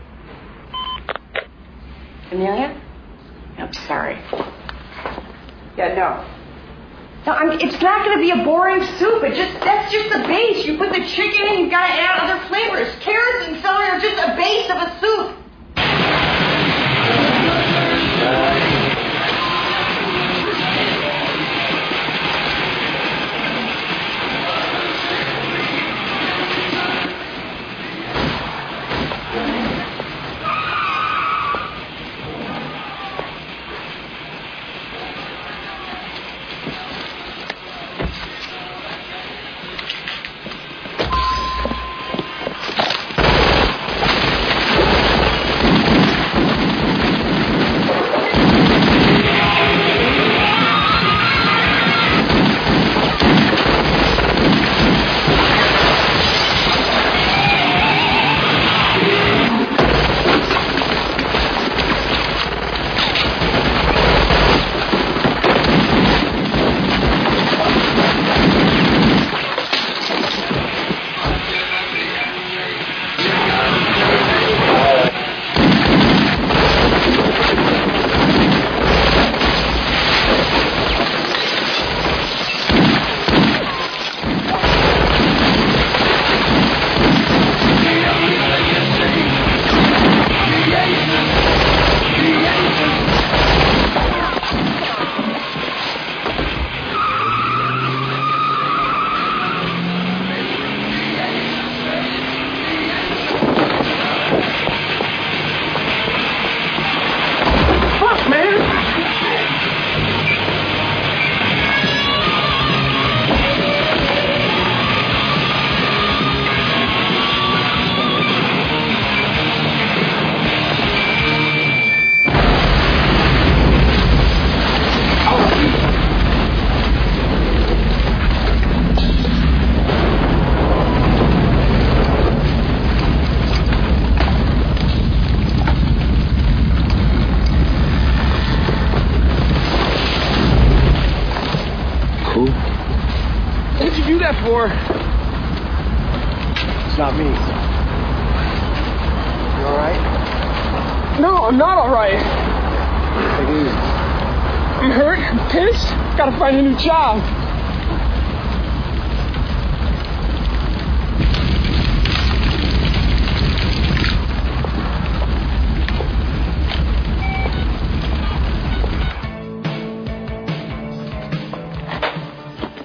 S2: Amelia? I'm sorry. Yeah, no. No, it's not going to be a boring soup. That's just the base. You put the chicken in, you've got to add other flavors. Carrots and celery are just a base of a soup.
S3: It's not me. You alright?
S21: No, I'm not alright.
S3: Take it easy.
S21: I'm hurt. I'm pissed. Gotta find a new job.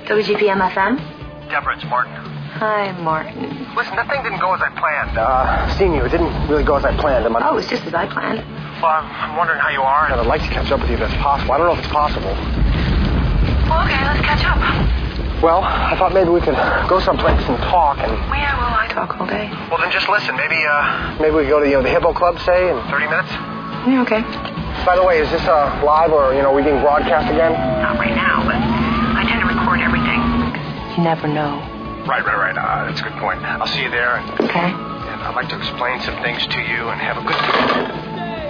S12: WGPM FM?
S4: Deborah, it's Martin.
S12: Hi, Martin.
S4: Listen, that thing didn't go as I planned. Seeing you, it didn't really go as I planned.
S12: Oh, it's just as I planned.
S4: Well, I'm wondering how you are, and I'd like to catch up with you if it's possible. I don't know if it's possible.
S12: Well, okay, let's catch up.
S4: Well, I thought maybe we could go someplace and talk and...
S12: Yeah, well, I talk all day.
S4: Well, then just listen. Maybe we could go to, the Hippo Club, say, in 30 minutes?
S12: Yeah, okay.
S4: By the way, is this live or, are we being broadcast again?
S12: Not right now, but I tend to record everything. You never know.
S4: Right. That's a good point. I'll see you there.
S12: Okay.
S4: And I'd like to explain some things to you and have a good time.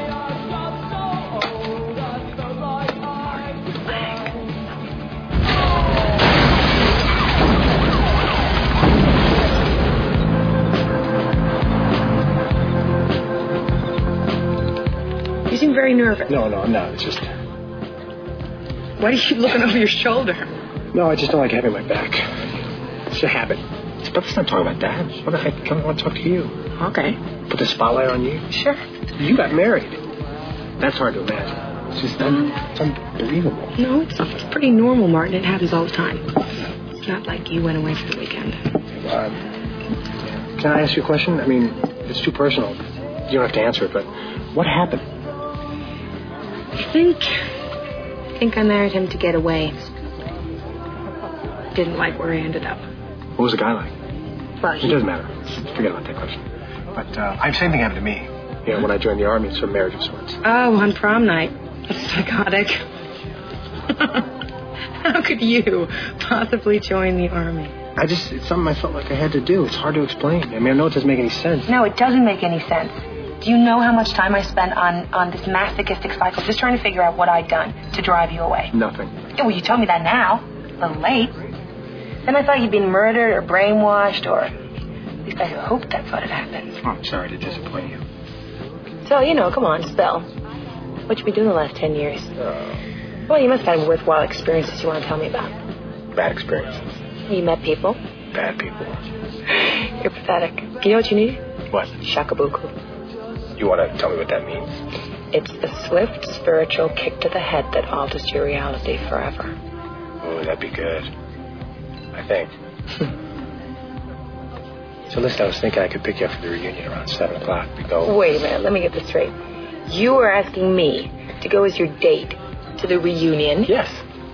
S12: You seem very nervous.
S3: No, I'm not. It's just...
S12: Why do you keep looking over your shoulder?
S3: No, I just don't like having my back. It's a habit. But let's not talk about that. What the heck? I want to talk to you.
S12: Okay.
S3: Put the spotlight on you.
S12: Sure.
S3: You got married. That's hard to imagine. It's just it's unbelievable.
S12: No, it's pretty normal, Martin. It happens all the time. It's not like you went away for the weekend.
S3: Can I ask you a question? I mean, it's too personal. You don't have to answer it, but what happened?
S12: I think I married him to get away. Didn't like where he ended up.
S3: What was the guy like?
S12: Well,
S3: It doesn't matter. Forget about that question. But same thing happened to me. When I joined the Army, it's a marriage of sorts.
S12: Oh, on prom night. That's psychotic. How could you possibly join the Army?
S3: It's something I felt like I had to do. It's hard to explain. I mean, I know it doesn't make any sense.
S12: No, it doesn't make any sense. Do you know how much time I spent on this masochistic cycle just trying to figure out what I'd done to drive you away?
S3: Nothing.
S12: Yeah, well, you told me that now. A little late. Then I thought you'd been murdered or brainwashed, or at least I hoped that's what had happened.
S3: Oh, I'm sorry to disappoint you.
S12: So, come on, spill. What you been doing the last 10 years? Well, you must have had worthwhile experiences you want to tell me about.
S3: Bad experiences.
S12: You met people?
S3: Bad people.
S12: You're pathetic. You know what you need?
S3: What?
S12: Shakabuku.
S3: You want to tell me what that means?
S12: It's the swift spiritual kick to the head that alters your reality forever.
S3: Oh, that'd be good. I think. So listen, I was thinking I could pick you up for the reunion around 7 o'clock. We go...
S12: Wait a minute, let me get this straight. You are asking me to go as your date to the reunion?
S3: Yes.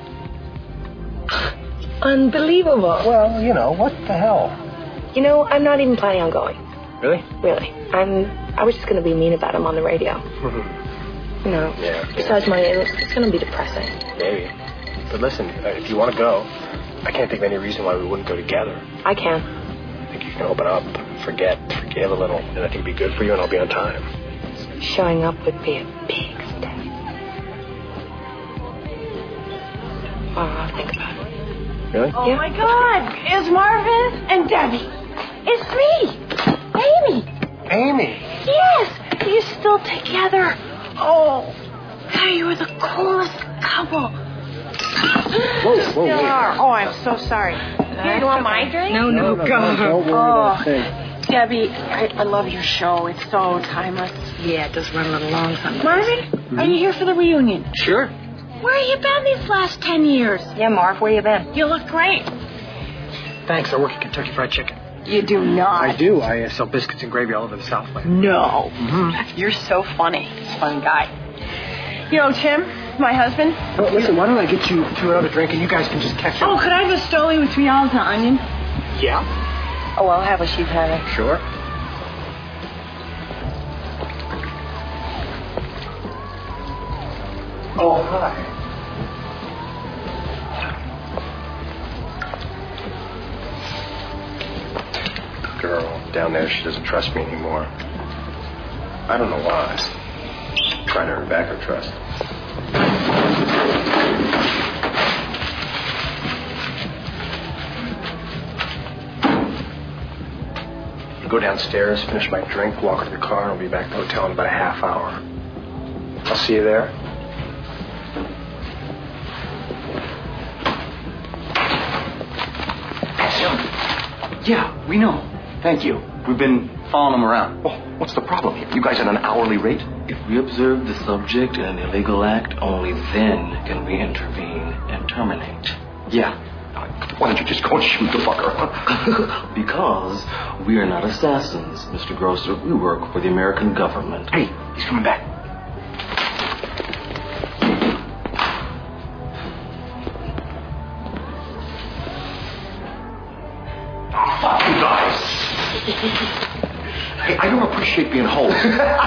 S12: Unbelievable.
S3: Well, what the hell?
S12: I'm not even planning on going.
S3: Really?
S12: Really. I was just going to be mean about him on the radio.
S3: Yeah.
S12: Besides, it's going to be depressing.
S3: Maybe. But listen, if you want to go, I can't think of any reason why we wouldn't go together.
S12: I can.
S3: I think you can open up, forgive a little, and I think it'd be good for you, and I'll be on time.
S12: Showing up would be a big step. Well, I'll think about it.
S3: Really?
S5: Oh, my God. It's Marvin and Debbie. It's me. Amy.
S3: Amy?
S5: Yes. You're still together. Oh, you were the coolest couple.
S3: Whoa,
S5: Still are. Oh, I'm so sorry. Here, you want my drink?
S12: No, go.
S3: Don't worry about a thing.
S5: Debbie, I love your show. It's so timeless.
S12: Yeah, it does run a little long sometimes.
S5: Marvin, are you here for the reunion?
S3: Sure.
S5: Where have you been these last 10 years?
S12: Yeah, Marv, where you been?
S5: You look great.
S3: Thanks, I work at Kentucky Fried Chicken.
S5: You do not.
S3: I do. I sell biscuits and gravy all over the Southland.
S5: No.
S3: Mm-hmm.
S5: You're so funny. Fun guy. Tim, my husband.
S3: Well, listen, why don't I get you to another drink and you guys can just catch up?
S5: Oh, could I have a Stoli with 3 olives and an onion?
S3: Yeah.
S12: Oh, I'll have what she's having.
S3: Sure. Oh, hi. Girl down there, she doesn't trust me anymore. I don't know why. I'm trying to earn back her trust. I'll go downstairs, finish my drink, walk her to the car, and I'll be back at the hotel in about a half hour. I'll see you there.
S9: Yeah, we know. Thank you. We've been following him around.
S19: Oh, what's the problem here? You guys at an hourly rate?
S6: If we observe the subject in an illegal act, only then can we intervene and terminate.
S9: Yeah.
S4: Why don't you just go and shoot the fucker?
S6: Because we are not assassins, Mr. Grosser. We work for the American government.
S4: Hey, he's coming back. Oh, fuck you guys. Hey, I don't appreciate being hoes.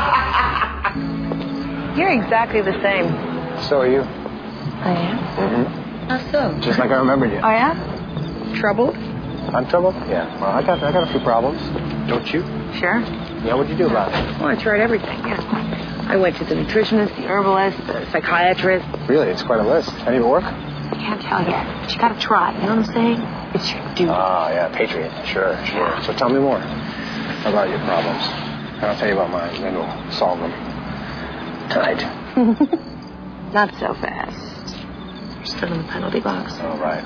S12: You're exactly the same.
S3: So are you.
S12: I am?
S3: Mm-hmm.
S12: How so?
S3: Just like I remembered you.
S12: Oh, yeah? Troubled?
S3: I'm troubled? Yeah. Well, I got a few problems. Don't you?
S12: Sure.
S3: Yeah, what'd you do about it?
S12: Well, I tried everything, yeah. I went to the nutritionist, the herbalist, the psychiatrist.
S3: Really? It's quite a list. Any of it work?
S12: I can't tell you. But you gotta try, you know what I'm saying? It's your duty.
S3: Oh, yeah, patriot. Sure. So tell me more about your problems. And I'll tell you about mine, then we'll solve them. Tonight.
S12: Not so fast. You're still in the penalty box.
S3: Oh, right.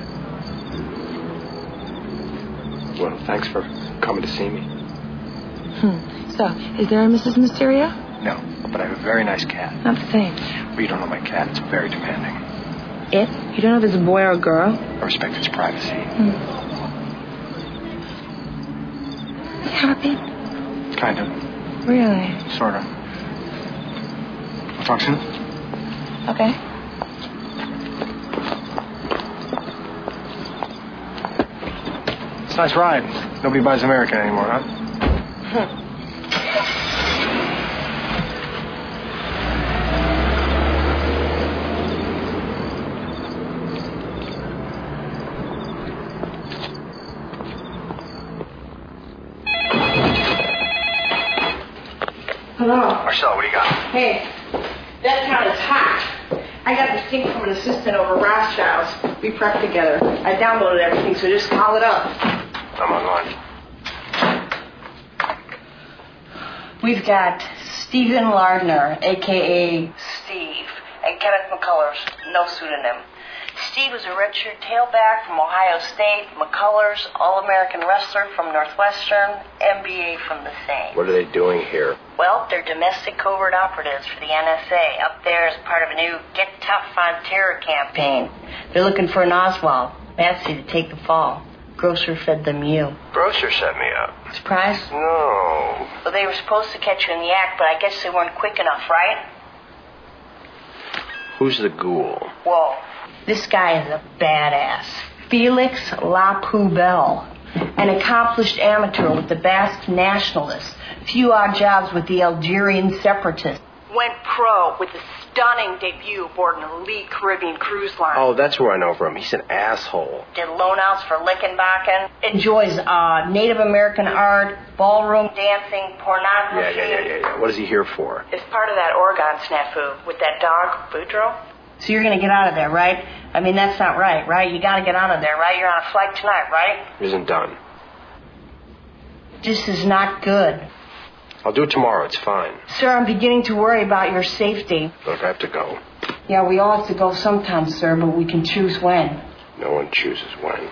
S3: Well, thanks for coming to see me.
S12: So, is there a Mrs. Mysterio?
S3: No, but I have a very nice cat.
S12: Not the same.
S3: Well, you don't know my cat. It's very demanding.
S12: It? You don't know if it's a boy or a girl?
S3: I respect its privacy.
S12: You happy?
S3: Kind of.
S12: Really?
S3: Sort of. We'll talk soon?
S12: Okay.
S3: It's a nice ride. Nobody buys American anymore, huh?
S5: Hello.
S4: Marcel, what do you got?
S5: Hey, that town is hot. I got this thing from an assistant over Rothschild's. We prepped together. I downloaded everything, so just call it up.
S4: I'm online.
S5: We've got Stephen Lardner, a.k.a. Steve, and Kenneth McCullers, no pseudonym. Steve was a redshirt tailback from Ohio State, McCullers, All-American wrestler from Northwestern, MBA from the same.
S3: What are they doing here?
S5: Well, they're domestic covert operatives for the NSA up there as part of a new Get Tough on Terror campaign. They're looking for an Oswald, Massey, to take the fall. Grosser fed them you.
S4: Grosser set me up.
S5: Surprise?
S4: No.
S5: Well, they were supposed to catch you in the act, but I guess they weren't quick enough, right?
S3: Who's the ghoul?
S5: Whoa. This guy is a badass. Felix Lapoubelle. An accomplished amateur with the Basque nationalists. Few odd jobs with the Algerian separatists. Went pro with a stunning debut aboard an elite Caribbean cruise line.
S3: Oh, that's who I know from. He's an asshole.
S5: Did loan-outs for Lickenbacken. Enjoys Native American art, ballroom dancing, pornography.
S3: Yeah. What is he here for?
S5: It's part of that Oregon snafu with that dog, Boudreaux. So you're going to get out of there, right? I mean, that's not right? You got to get out of there, right? You're on a flight tonight, right?
S3: It isn't done.
S5: This is not good.
S3: I'll do it tomorrow. It's fine.
S5: Sir, I'm beginning to worry about your safety.
S3: Look, I have to go.
S5: Yeah, we all have to go sometimes, sir, but we can choose when.
S3: No one chooses when.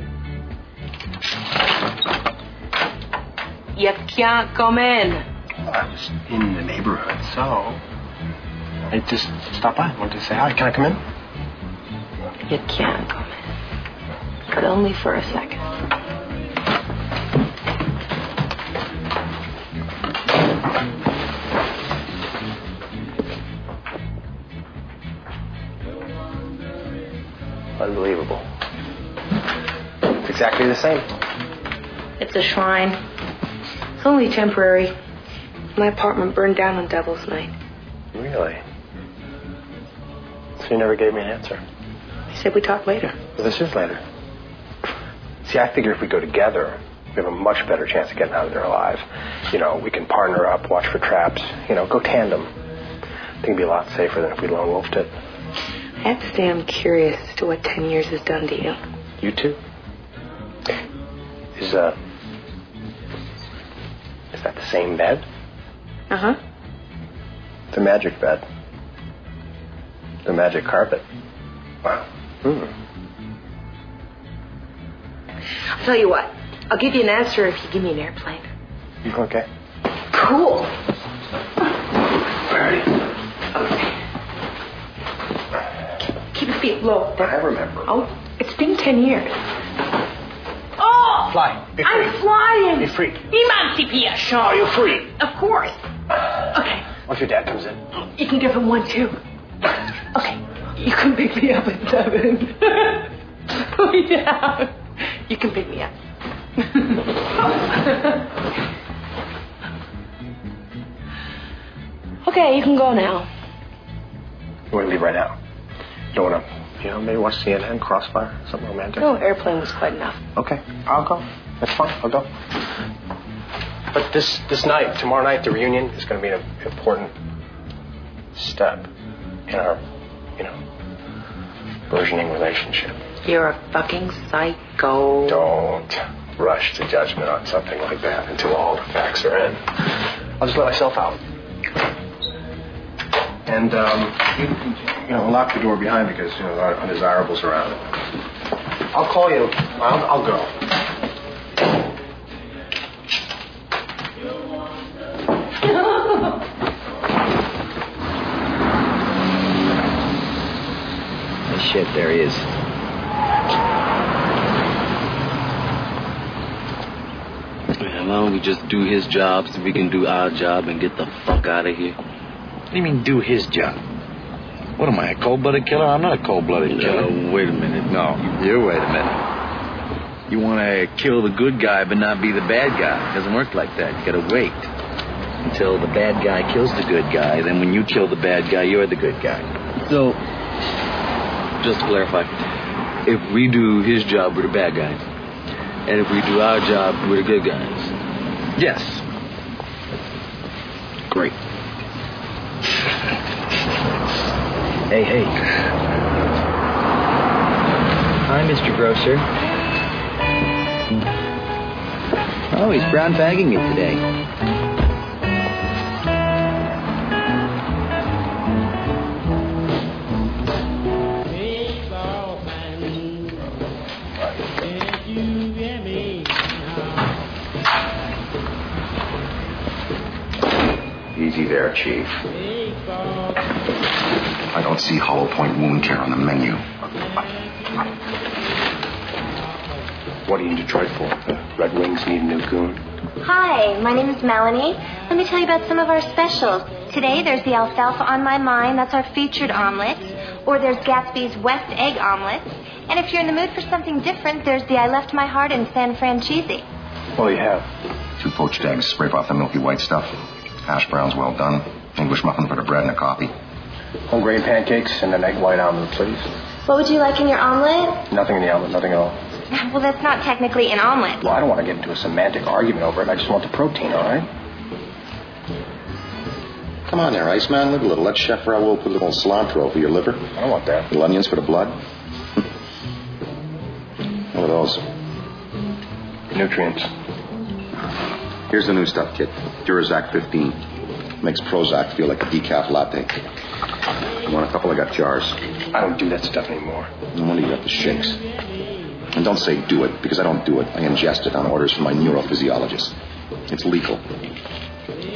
S5: You can't come in.
S3: I was in the neighborhood, so I just stopped by. Wanted to say hi. Can I come in?
S12: You can come in. But only for a second.
S3: Unbelievable. It's exactly the same.
S12: It's a shrine. It's only temporary. My apartment burned down on Devil's Night.
S3: Really? So you never gave me an answer.
S12: I said we talk later.
S3: Well, this is later. See, I figure if we go together, we have a much better chance of getting out of there alive. You know, we can partner up, watch for traps, you know, go tandem. I think it'd be a lot safer than if we lone wolfed it.
S12: I have to say I'm curious as to what 10 years has done to you.
S3: You too? Is that the same bed?
S12: Uh-huh.
S3: The magic bed. The magic carpet. Wow.
S12: I'll tell you what. I'll give you an answer if you give me an airplane.
S3: Okay.
S12: Cool.
S3: Ready?
S12: Okay. Keep your feet low.
S3: I remember.
S12: Oh, it's been 10 years. Oh!
S3: Fly. Be free.
S12: I'm flying.
S3: Be free.
S12: Emancipation.
S3: Are you free?
S12: Of course. Okay.
S3: What if your dad comes in?
S12: You can give him one, too. Okay. You can pick me up at 7. Oh, yeah. You can pick me up. Okay, you can go now.
S3: You want to leave right now? You don't want to, you know, maybe watch CNN, Crossfire, something romantic?
S12: No, airplane was quite enough.
S3: Okay, I'll go. That's fine, I'll go. But this night, tomorrow night, the reunion is going to be an important step in our, you know, burgeoning relationship.
S12: You're a fucking psycho.
S3: Don't rush to judgment on something like that until all the facts are in. I'll just let myself out. And, you know, lock the door behind me because, you know, there are undesirables around. I'll call you. I'll go.
S19: Shit, there he is. Why don't we just do his job so we can do our job and get the fuck out of here?
S9: What do you mean, do his job? What am I, a cold-blooded killer? I'm not a cold-blooded killer.
S19: No, wait a minute. No, you wait a minute. You want to kill the good guy but not be the bad guy. It doesn't work like that. You got to wait until the bad guy kills the good guy. Then when you kill the bad guy, you're the good guy. So, just to clarify, if we do his job, we're the bad guys. And if we do our job, we're the good guys.
S9: Yes.
S19: Great.
S10: Hey. Hi, Mr. Grocer. Oh, he's brown bagging me today.
S4: Easy there, Chief. I don't see hollow point wound care on the menu.
S3: What are you in Detroit for? The Red Wings need a new goon.
S17: Hi, my name is Melanie. Let me tell you about some of our specials. Today, there's the alfalfa on my mind. That's our featured omelet. Or there's Gatsby's West Egg Omelet. And if you're in the mood for something different, there's the I Left My Heart in San Fran Cheesy.
S3: What do you have?
S4: 2 poached eggs, scrape off the milky white stuff. Hash browns well done. English muffin for the bread and a coffee.
S3: Whole grain pancakes and an egg white omelet, please.
S17: What would you like in your omelet?
S3: Nothing in the omelet, nothing at all.
S17: Well, that's not technically an omelet.
S3: Well, I don't want to get into a semantic argument over it. I just want the protein, all right?
S4: Come on there, Iceman. Live a little. Let Chef Raoul put a little cilantro for your liver.
S3: I don't want that.
S4: Little onions for the blood. What are those?
S3: Nutrients.
S4: Here's the new stuff, kid. Durazac 15. Makes Prozac feel like a decaf latte. You want a couple? I got jars.
S3: I don't do that stuff anymore.
S4: No wonder you got the shakes. And don't say do it, because I don't do it. I ingest it on orders from my neurophysiologist. It's legal.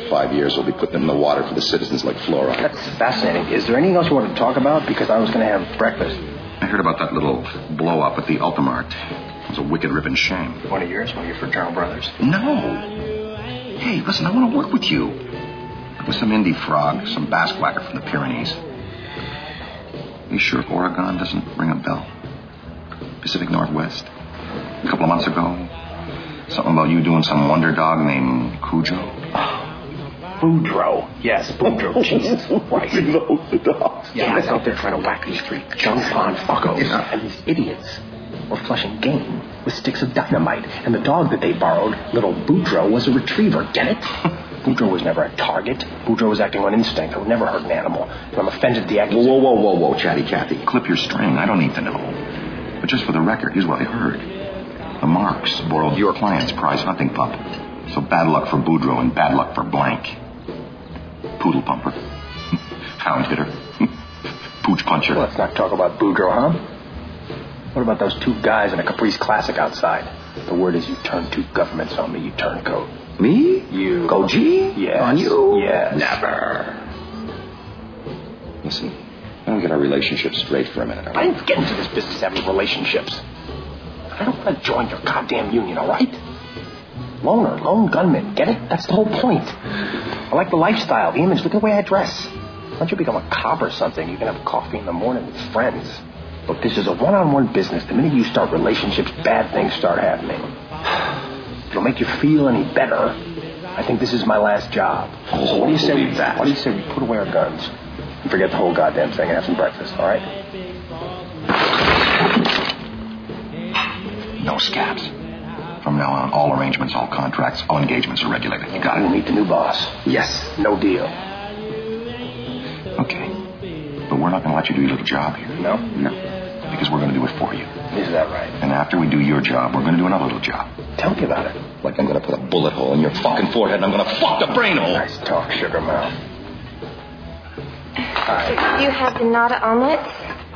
S4: 5 years, we'll be putting them in the water for the citizens like fluoride.
S3: That's fascinating. Is there anything else you want to talk about? Because I was going to have breakfast.
S4: I heard about that little blow-up at the Ultimart. It was a wicked ripping shame.
S3: One of yours? One of your fraternal brothers?
S4: No. Hey, listen, I want to work with you. With some indie frog, some bass whacker from the Pyrenees. You sure Oregon doesn't ring a bell? Pacific Northwest? A couple of months ago, something about you doing some wonder dog named Cujo?
S3: Boudreaux. Yes, Boudreaux. Jesus Christ.
S4: The dogs.
S3: Yeah, I was out there trying to whack these 3 junk pond fuckos.
S4: Yeah.
S3: And these idiots were flushing game with sticks of dynamite. And the dog that they borrowed, little Boudreaux, was a retriever. Get it? Boudreaux was never a target. Boudreaux was acting on instinct. I would never hurt an animal. And I'm offended at the accusation.
S4: Whoa, Chatty Cathy. Clip your string. I don't need to know. But just for the record, here's what I heard. The Marks borrowed your client's prize hunting pup. So bad luck for Boudreaux and bad luck for blank. Poodle pumper. Hound hitter. Pooch puncher.
S3: Well, let's not talk about Boudreaux, huh? What about those 2 guys in a Caprice Classic outside? The word is you turned 2 governments on me, you turncoat.
S4: Me?
S3: You.
S4: Go G?
S3: Yes.
S4: On you?
S3: Yes.
S4: Never. Listen, I don't get our relationship straight for a minute.
S3: I didn't get into this business having relationships. I don't want to join your goddamn union, all right? Loner, lone gunman, get it? That's the whole point. I like the lifestyle, the image. Look at the way I dress. Why don't you become a cop or something? You can have coffee in the morning with friends. Look, this is a one-on-one business. The minute you start relationships, bad things start happening. If it'll make you feel any better, I think this is my last job. So what do you say we put away our guns and forget the whole goddamn thing and have some breakfast, all right?
S4: No scabs. From now on, all arrangements, all contracts, all engagements are regulated. You got it?
S3: We'll meet the new boss.
S4: Yes.
S3: No deal.
S4: Okay. But we're not going to let you do your little job here.
S3: No?
S4: No. Because we're going to do it for you.
S3: Is that right?
S4: And after we do your job, we're going to do another little job.
S3: Tell me about it.
S4: Like I'm going to put a bullet hole in your fucking forehead and I'm going to fuck the brain hole.
S3: Nice talk, sugar mouth.
S17: You have the nata omelets?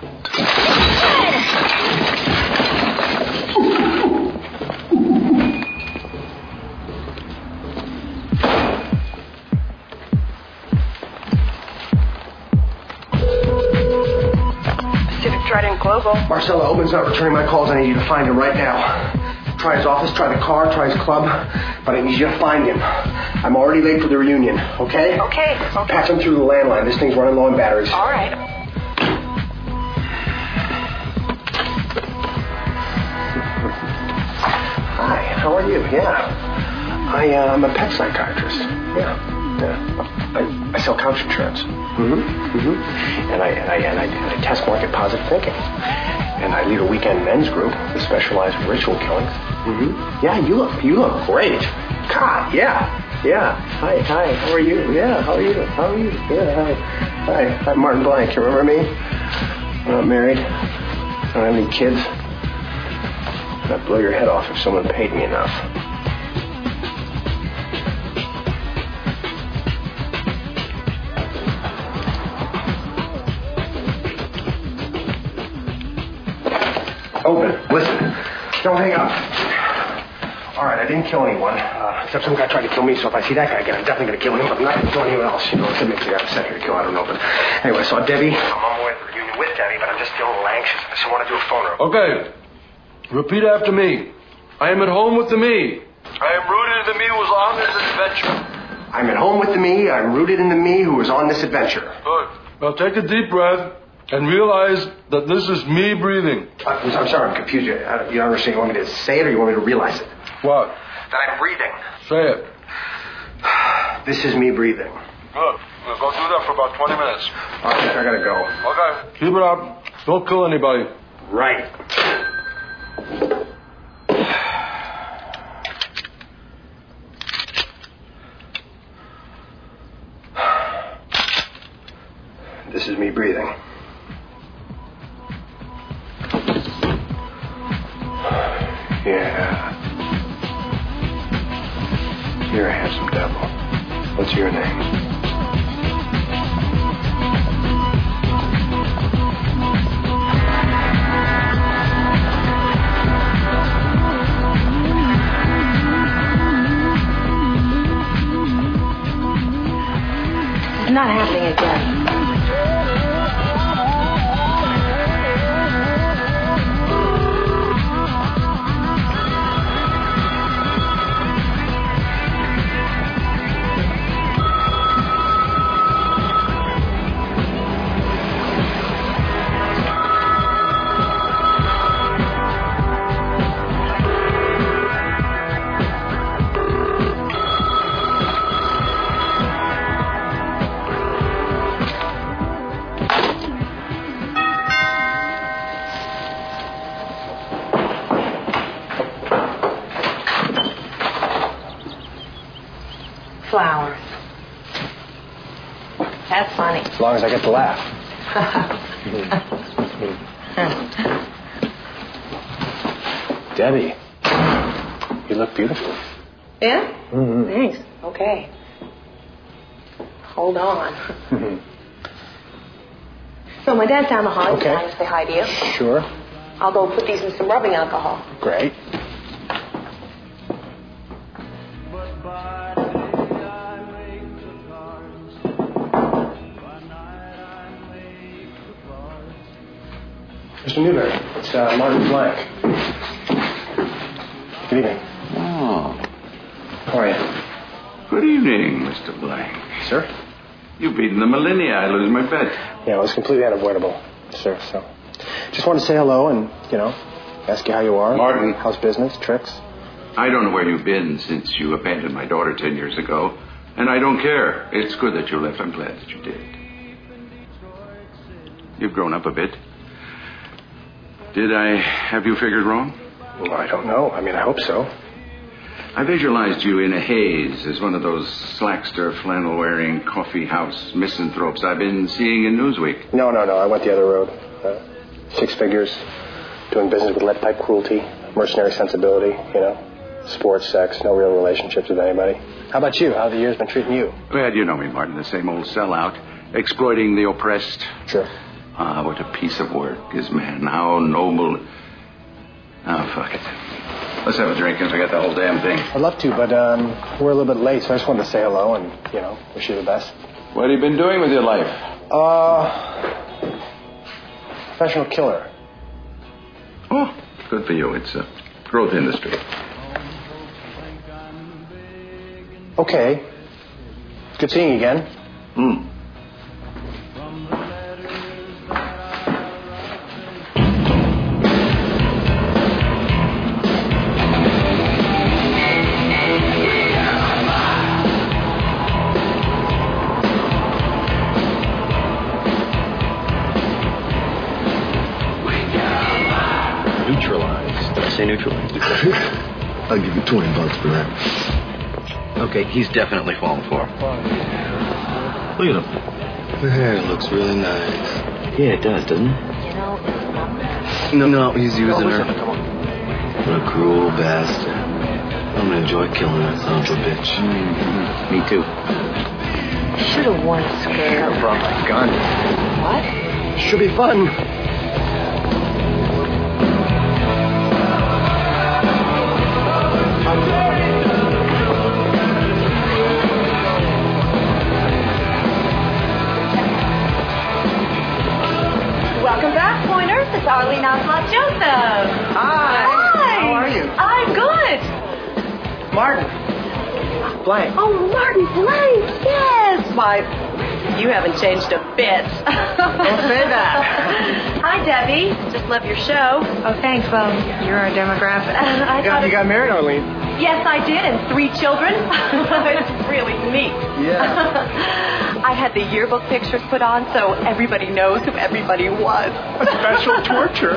S5: Trident Global.
S3: Marcella Oben's not returning my calls. I need you to find him right now. Try his office, try the car, try his club. But I need you to find him. I'm already late for the reunion, okay?
S5: Okay.
S3: Patch him through the landline. This thing's running low on batteries.
S5: All right.
S3: Hi, how are you? Yeah. I'm a pet psychiatrist. Yeah. I sell couch insurance. And I test market positive thinking. And I lead a weekend men's group that specializes in ritual killings. Yeah, you look great. God, yeah. Hi, how are you? Yeah, how are you? Yeah, hi, I'm Martin Blank. You remember me? I'm not married. I don't have any kids. I'd blow your head off if someone paid me enough. Open. Listen. Don't hang up. All right, I didn't kill anyone. Except some guy tried to kill me, so if I see that guy again, I'm definitely going to kill him, but I'm not going to kill anyone else. You know, it's a mix. I got a second to kill, I don't know. But anyway, I saw Debbie. I'm on my way to the reunion with Debbie, but I'm just feeling a little anxious. I just want to do a phone room.
S8: Okay. Repeat after me. I am at home with the me.
S14: I am rooted in the me who was on this adventure.
S3: I'm at home with the me. I'm rooted in the me who was on this adventure.
S14: Good.
S8: Now take a deep breath and realize that this is me breathing.
S3: I'm sorry, I'm confused. You don't understand. You want me to say it or you want me to realize it?
S8: What?
S3: That I'm breathing.
S8: Say it.
S3: This is me breathing.
S14: Good. We'll go do that for about 20 minutes.
S3: All right, I gotta go.
S14: Okay.
S8: Keep it up. Don't kill anybody.
S3: Right. This is me breathing. Yeah. You're a handsome devil. What's your name?
S12: not happening again. Flowers. That's funny.
S3: As long as I get to laugh. Debbie, you look beautiful.
S12: Yeah?
S3: Mm-hmm.
S12: Thanks. Okay. Hold on.
S3: Mm-hmm.
S12: So my dad's down the hall.
S3: Okay.
S12: He's to say hi to you.
S3: Sure.
S12: I'll go put these in some rubbing alcohol.
S3: Great. Mr. Newberry, it's Martin Blank. Good evening.
S9: Oh.
S3: How are you?
S9: Good evening, Mr. Blank.
S3: Sir?
S9: You've beaten the millennia. I lose my bet.
S3: Yeah, it was completely unavoidable, sir, so. Just wanted to say hello and, ask you how you are.
S9: Martin.
S3: How's business, tricks?
S9: I don't know where you've been since you abandoned my daughter 10 years ago, and I don't care. It's good that you left. I'm glad that you did. You've grown up a bit. Did I have you figured wrong?
S3: Well, I don't know. I hope so.
S9: I visualized you in a haze as one of those slackster, flannel-wearing, coffee house misanthropes I've been seeing in Newsweek.
S3: No. I went the other road. 6 figures, doing business with lead-pipe cruelty, mercenary sensibility, sports, sex, no real relationships with anybody. How about you? How have the years been treating you?
S9: Well, you know me, Martin, the same old sellout, exploiting the oppressed.
S3: Sure.
S9: Ah, what a piece of work is man. How noble. Oh, fuck it. Let's have a drink and forget the whole damn thing.
S3: I'd love to, but we're a little bit late, so I just wanted to say hello and, wish you the best.
S9: What have you been doing with your life?
S3: Professional killer.
S9: Oh, good for you. It's a growth industry.
S3: Okay. Good seeing you again.
S11: Neutralized. Did I say neutralized?
S16: I'll give you $20 for that.
S11: Okay, he's definitely fallen for. Look at him.
S16: The hair looks really nice.
S11: Yeah, it does, doesn't it?
S16: No, he's using her. What a cruel bastard. I'm gonna enjoy killing that son of a bitch.
S11: Mm-hmm. Me too.
S12: Should have worn a skirt.
S3: I brought my gun.
S12: What?
S3: Should be fun.
S5: Welcome back, Pointers. It's Arlene Oswald Joseph.
S3: Hi. How are you?
S5: I'm good.
S3: Martin. Blank.
S5: Oh, Martin Blank. Yes. Why, you haven't changed a bit.
S3: Don't say that.
S5: Hi, Debbie. Just love your show.
S12: Oh, thanks. Well, you're our demographic.
S3: You got married, Arlene?
S5: Yes, I did, and 3 children. It's really neat.
S3: Yeah.
S5: I had the yearbook pictures put on so everybody knows who everybody was.
S3: Special torture.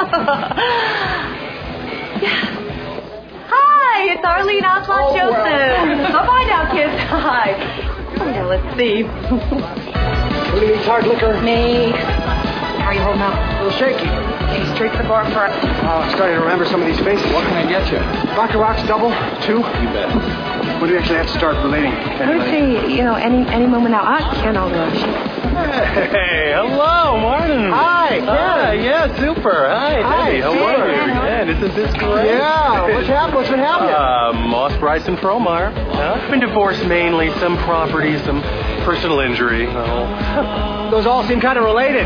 S5: Hi, it's Arlene Oswald Joseph.
S3: Well.
S5: Bye-bye now, kids. Hi. Oh, now let's see.
S3: What do you need, hard liquor?
S12: Me. How are you holding up?
S3: A little shaky.
S12: Okay, straight for the bar for it.
S3: I'm starting to remember some of these faces.
S11: What can I get you?
S3: Vodka Rocks double, 2.
S11: You bet.
S3: When do we actually have to start relating?
S12: I would say, any moment now. I can't all rush.
S8: Hey, hello, Martin.
S3: Hi, Ken.
S8: Yeah, super. Hi, Debbie. How are you? Man, isn't this great?
S3: Yeah, what's happened? What's been happening?
S8: Moss, Bryce, and Frohmeyer. Been divorced mainly, some property, some personal injury. No.
S21: Those all seem kind of related.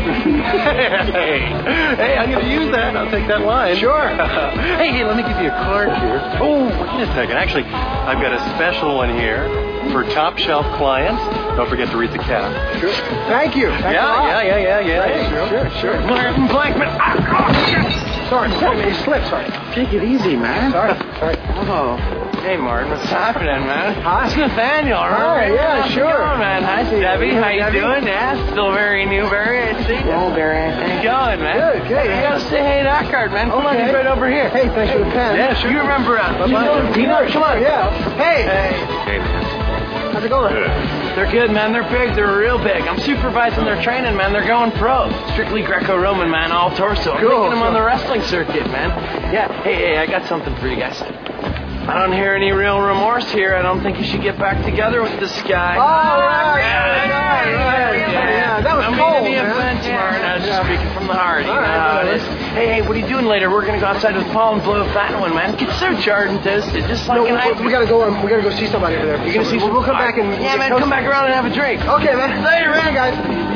S8: Hey, I'm going to use that. I'll take that line.
S21: Sure.
S8: Hey, let me give you a card here. Oh, wait a second. Actually, I've got a special one here for top shelf clients. Don't forget to read the cap.
S21: Sure. Thank you. Thanks a lot.
S8: Yeah. Sure.
S21: Martin Blackman. Sorry, you slipped. Sorry.
S8: Take it easy, man.
S21: Sorry.
S18: Oh. Hey, Martin, what's happening, man?
S21: Hi.
S18: It's Nathaniel, right?
S21: Hi, yeah,
S18: How's it
S21: sure.
S18: going, man? Hi, Debbie. How you doing? Yeah, still very new, Barry, I see.
S21: Old Barry, I think.
S18: How you going, man?
S21: Good.
S18: You gotta say hey to Eckhart, man. Come on, he's right over here.
S21: Hey, thanks for the pen.
S18: Yeah, sure. You remember
S21: Dino, come on. Yeah. Hey,
S18: man.
S21: how's it going?
S18: They're good, man. They're big. They're real big. I'm supervising their training, man. They're going pro. Strictly Greco-Roman, man. All torso. I'm taking them on the wrestling circuit, man. Yeah. Hey, I got something for you guys. I don't hear any real remorse here. I don't think you should get back together with this guy.
S21: Oh, right. That was cold,
S18: man. Offense, Martin. I was just speaking from the heart. You know how it is. Hey, what are you doing later? We're gonna go outside with Paul and blow a fat one, man. Get so charred and toasted, just like an ice.
S21: We gotta go see somebody over there.
S18: You're gonna see.
S21: We'll come back and.
S18: Yeah, man. Come back around and have a drink.
S21: Okay, man.
S18: Later, man,
S21: guys.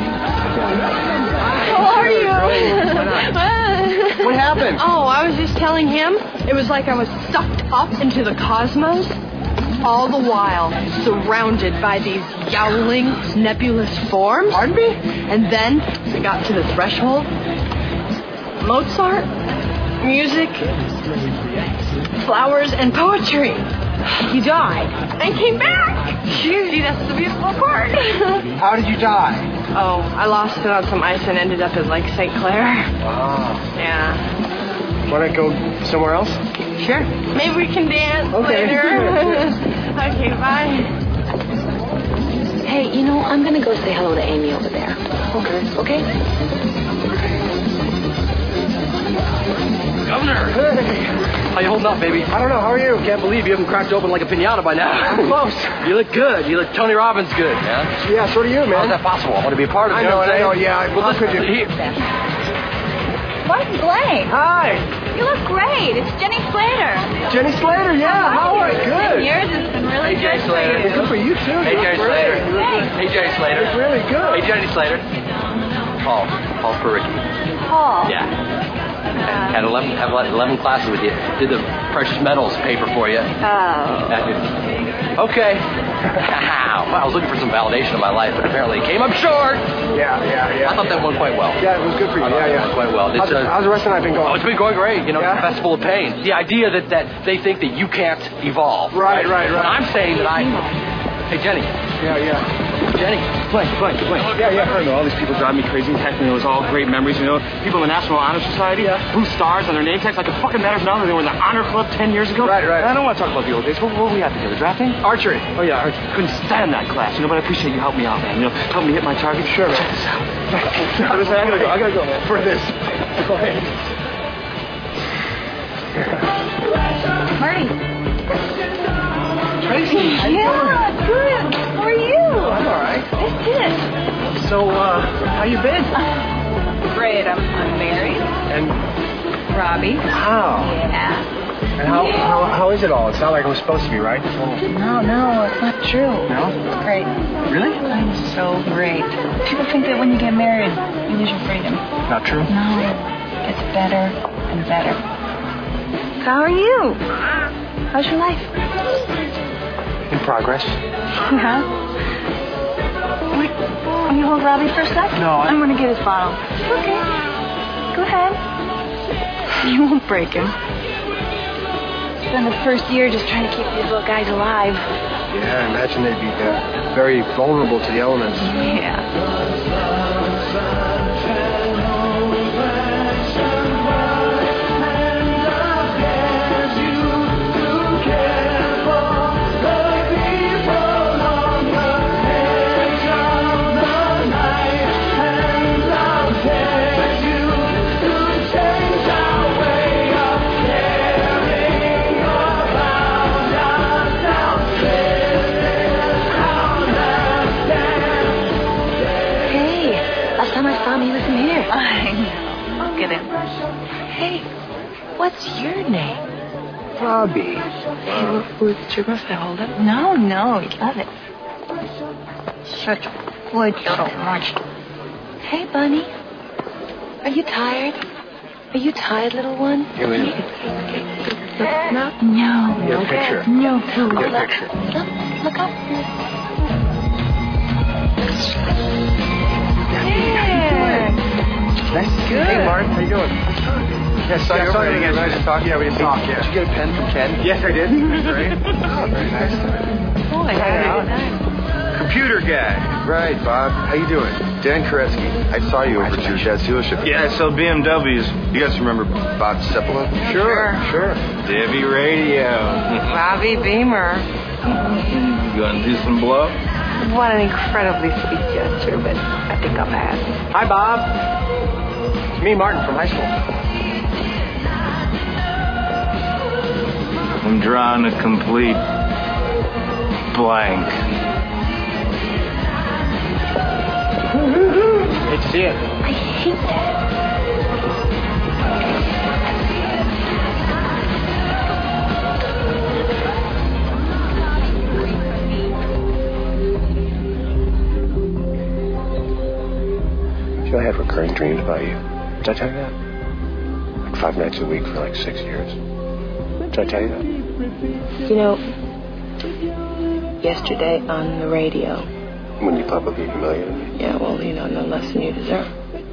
S15: How are you?
S21: What happened?
S15: Oh, I was just telling him it was like I was sucked up into the cosmos, all the while surrounded by these yowling, nebulous forms.
S21: Pardon me?
S15: And then I got to the threshold. Mozart, music, flowers, and poetry. He died and came back. See, that's the beautiful part.
S21: How did you die?
S15: Oh, I lost it on some ice and ended up at Lake St. Clair.
S21: Wow.
S15: Yeah.
S21: Want to go somewhere else?
S15: Sure. Maybe we can dance later. Okay, bye.
S12: Hey, I'm going to go say hello to Amy over there. Okay?
S18: Governor!
S21: Hey.
S18: How you holding up, baby?
S21: I don't know. How are you?
S18: Can't believe you haven't cracked open like a pinata by now.
S21: I'm close.
S18: You look good. You look Tony Robbins good, yeah?
S21: Yeah, so do you, man.
S18: How's that possible? I want to be a part of it.
S21: I know, yeah.
S18: Well,
S21: How could you?
S15: Martin Blake.
S21: Hi.
S15: You look great. It's Jenny Slater.
S21: Jenny Slater, yeah. How are you? Good.
S15: Yours has been really good for you.
S21: It's good for you, too.
S18: Hey, Jerry Slater. Hey, Jerry Slater.
S21: It's really good.
S18: Hey, Jenny Slater. Paul Pericki.
S15: Paul.
S18: Yeah. Had 11 classes with you. Did the precious metals paper for you.
S15: Oh.
S18: Okay. Well, I was looking for some validation in my life, but apparently it came up short.
S21: Yeah.
S18: I thought that went quite well.
S21: Yeah, it was good for you. Yeah.
S18: It went quite well.
S21: How's the rest of the night been going?
S18: Oh, it's been going great. Festival of Pain. The idea that they think that you can't evolve.
S21: Right.
S18: But I'm saying that Hey, Jenny.
S21: Yeah.
S20: Jenny, Blake.
S21: Yeah.
S20: I don't know, all these people drive me crazy. Texting those all great memories, People in the National Honor Society, blue stars on their name tags, like it fucking matters now that they were in the Honor Club 10 years ago.
S21: Right.
S20: I don't want to talk about the old days. What were we at together? Drafting?
S21: Archery.
S20: Oh, yeah, archery. Couldn't stand that class, but I appreciate you helping me out, man. Help me hit my target.
S21: Sure.
S20: Check this out.
S21: I gotta go, man. For this. Go ahead.
S15: Marty.
S21: Tracy.
S15: Yeah, good. How are you?
S21: I'm all right.
S15: Good.
S21: So, how you been?
S15: Great. I'm married.
S21: And
S15: Robbie.
S21: wow.
S15: Yeah.
S21: And how is it all? It's not like it was supposed to be, right?
S15: No, it's not true.
S21: No?
S15: It's great.
S21: Really?
S15: I'm so great. People think that when you get married, you lose your freedom.
S21: Not true?
S15: No. It's better and better. How are you? How's your life?
S21: In progress.
S15: Yeah. Will you hold Robbie for a sec?
S21: No,
S15: I'm going to get his bottle. Okay. Go ahead. You won't break him. Spend the first year just trying to keep these little guys alive.
S21: Yeah, I imagine they'd be very vulnerable to the elements.
S15: Yeah. Hey, what's your name?
S21: Robbie.
S15: Hey, will it trigger if I hold it? No, you love it.
S13: Such a good little munch.
S12: Hey, Bunny. Are you tired? Are you tired, little one?
S3: Here we go.
S12: No.
S3: Get a picture.
S13: No.
S3: Get a picture.
S12: Look up.
S3: Nice to see you. Hey, Martin. How you doing? Yes, I saw you again. Nice to talk. Yeah, we didn't talk. Yeah. Did you get a pen from Ken? Yes, I did. Great. Oh, very nice.
S12: Boy, how nice.
S3: Computer guy. Right, Bob. How you doing? Dan Koretsky. I saw you over at your dad's dealership.
S8: Yeah, I sell BMWs.
S3: You guys remember Bob Cepolo?
S8: Sure. Debbie Radio.
S12: Robbie Beamer.
S8: You gonna do some blow?
S12: What an incredibly sweet gesture, but I think I'll pass.
S3: Hi, Bob. It's me, Martin, from high school.
S8: I'm drawing a complete blank.
S3: Hate to see it.
S12: I hate that.
S3: I had recurring dreams about you. Did I tell you that? Like 5 nights a week for like 6 years. Did I tell you that?
S12: You know, yesterday on the radio.
S3: When you publicly humiliated me?
S12: Yeah, well, you know, no less than you deserve.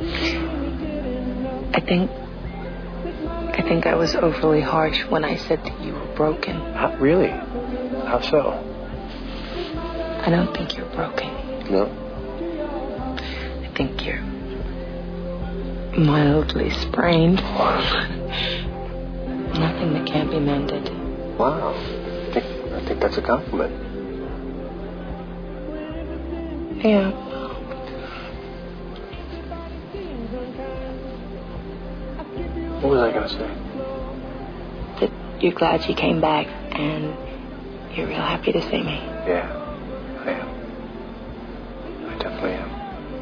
S12: I think I was overly harsh when I said that you were broken.
S3: Really? How so?
S12: I don't think you're broken.
S3: No?
S12: I think you're mildly sprained. Nothing that can't be mended.
S3: Wow. I think that's a compliment.
S12: Yeah.
S3: What was I going to say?
S12: That you're glad you came back and you're real happy to see me.
S3: Yeah, I am. I definitely am.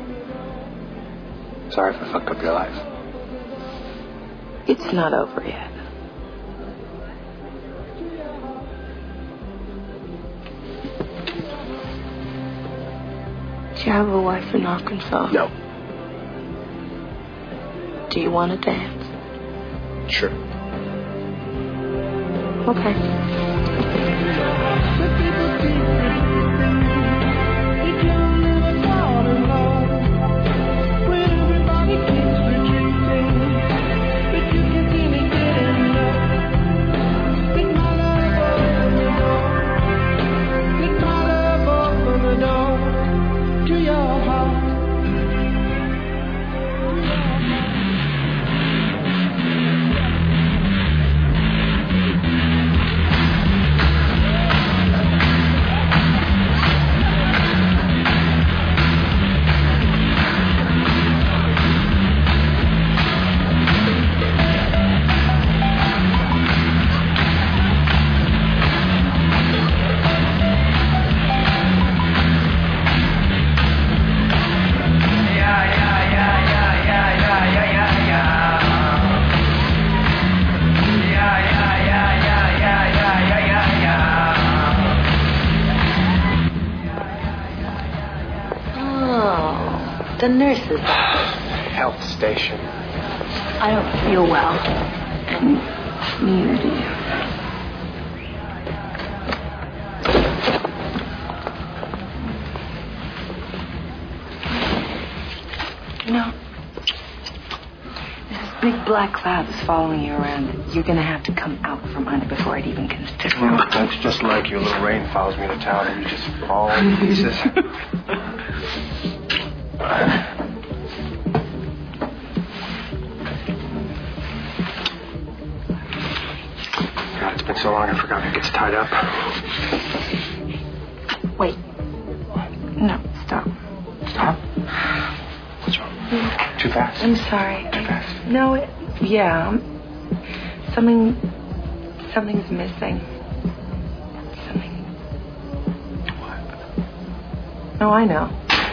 S3: Sorry if I fucked up your life.
S12: It's not over yet. Do you have a wife in Arkansas?
S3: No.
S12: Do you want to dance?
S3: Sure.
S12: Okay. The nurse's office.
S3: Health station.
S12: I don't feel well. And neither do you. You know, this big black cloud is following you around. You're gonna have to come out from under before it even considers you.
S3: That's just like you. A little rain follows me to town and you just fall to pieces. God, it's been so long I forgot it gets tied up.
S12: Wait. No, stop.
S3: Stop? What's wrong? Too fast?
S12: I'm sorry.
S3: Too fast?
S12: No, something's missing. Something. What? Oh, I know.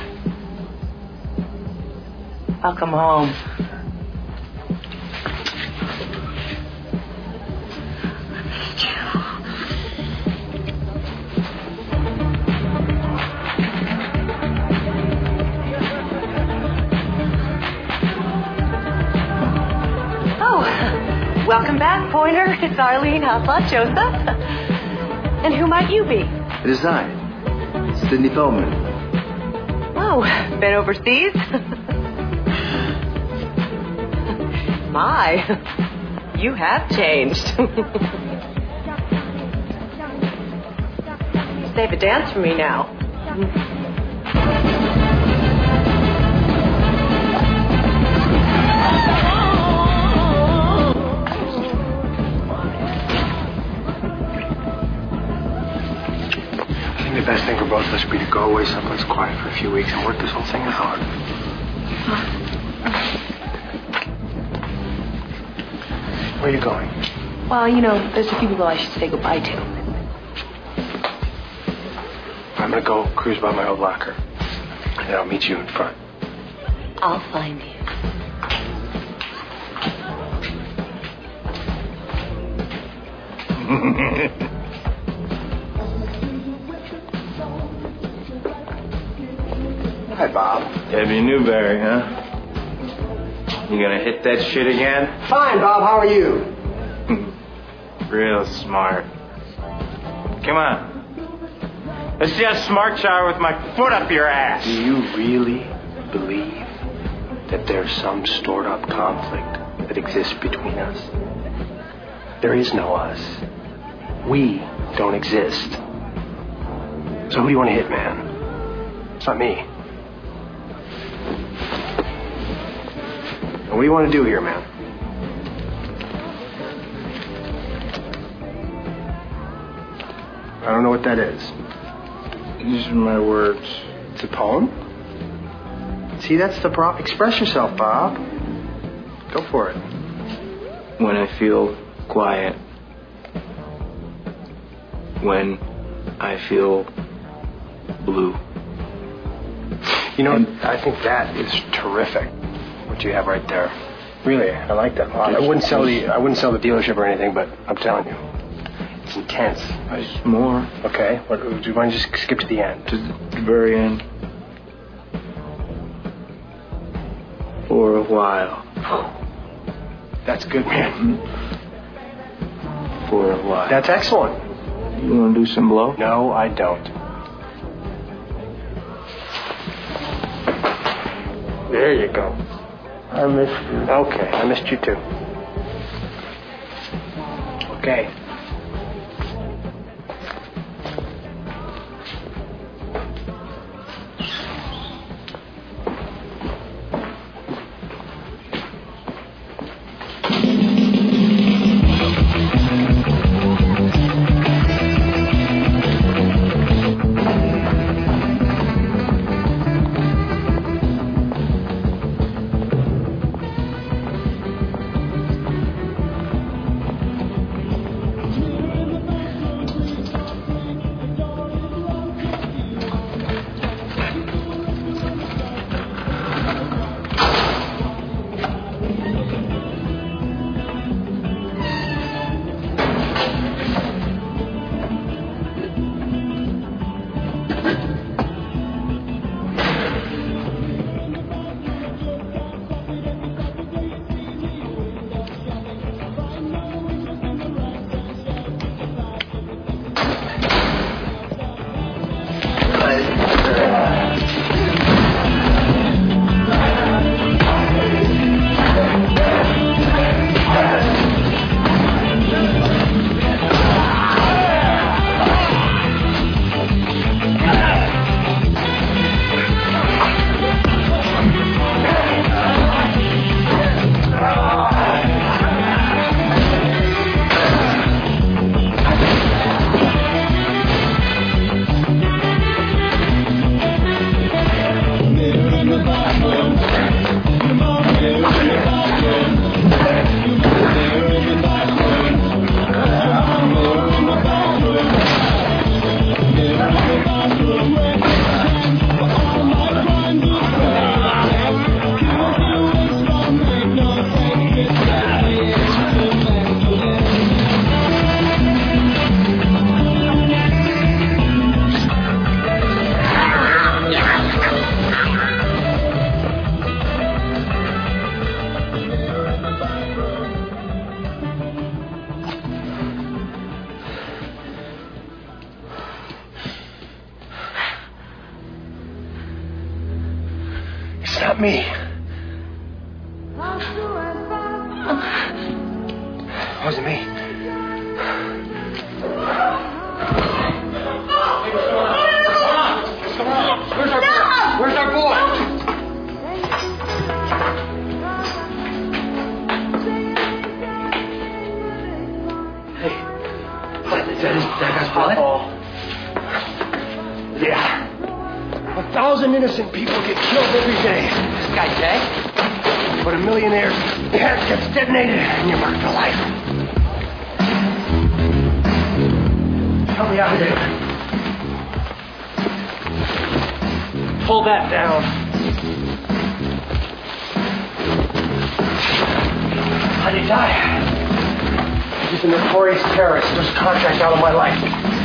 S12: Welcome home.
S5: Pointer. It's Arlene. How's that, Joseph? And who might you be?
S16: It is I, Sidney Feldman.
S5: Oh, been overseas? My, you have changed. Save a dance for me now.
S3: The best thing for both of us would be to go away someplace quiet for a few weeks and work this whole thing out. Where are you going?
S5: Well, there's a few people I should say goodbye to.
S3: I'm gonna go cruise by my old locker. And I'll meet you in front.
S5: I'll find you.
S3: Hi, Bob.
S18: Debbie Newberry, huh? You gonna hit that shit again?
S3: Fine, Bob. How are you?
S18: Real smart. Come on. Let's see a smart shower with my foot up your ass.
S3: Do you really believe that there's some stored up conflict that exists between us? There is no us. We don't exist. So who do you want to hit, man? It's not me. What do you want to do here, man? I don't know what that is.
S18: These are my words.
S3: It's a poem? See, that's the problem. Express yourself, Bob. Go for it.
S18: When I feel quiet. When I feel blue.
S3: I think that is terrific. What you have right there. Really, I like that a lot. I wouldn't sell the dealership or anything, but I'm telling you, it's intense.
S18: There's more.
S3: Okay, do you want to just skip to the end?
S18: To the very end. For a while.
S3: That's good, man.
S18: For a while.
S3: That's excellent.
S18: You want to do some blow?
S3: No, I don't. There you go.
S18: I missed you.
S3: Okay, I missed you too. Okay. not me. It wasn't me. Where's our boy? Hey, that guy's blood? Yeah. 1,000 innocent people get killed every day.
S10: This guy dead?
S3: But a millionaire's head gets detonated and you're marked for life. Help me out of there. Pull that down. How'd he die? He's a notorious terrorist. There's a contract out of my life.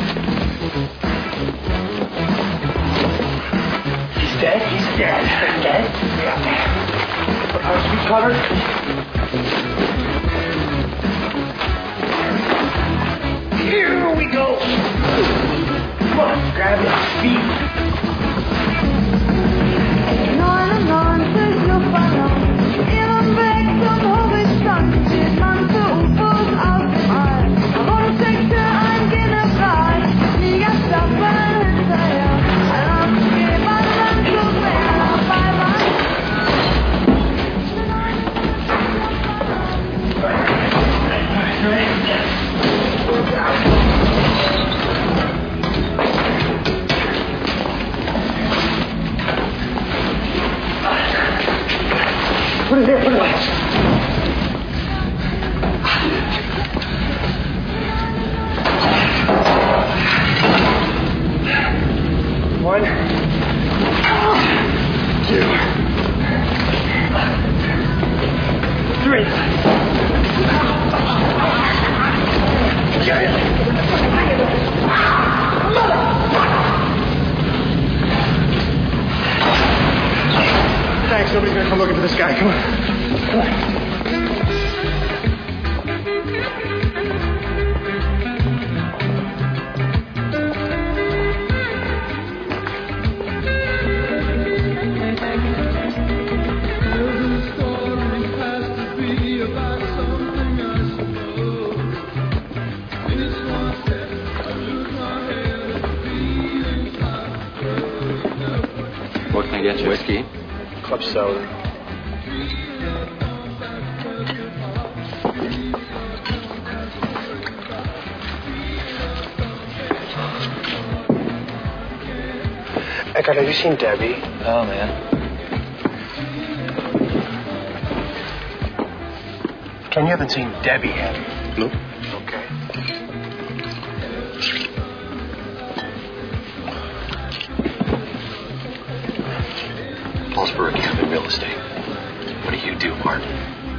S3: He's dead? He's dead. Dead? Yeah. House we covered? Here we go. Come on, grab his feet. Put it there, put it there. One, two, three. Get it. Thanks, nobody's gonna come looking for this guy. Come on. Come on.
S11: What can I get you? Whiskey?
S3: Club soda. Eckhart, have you seen Debbie?
S11: Oh, man.
S3: Ken, you haven't seen Debbie, have you?
S11: Nope.
S3: Okay.
S11: Paul's for a camp in real estate. What do you do, Martin?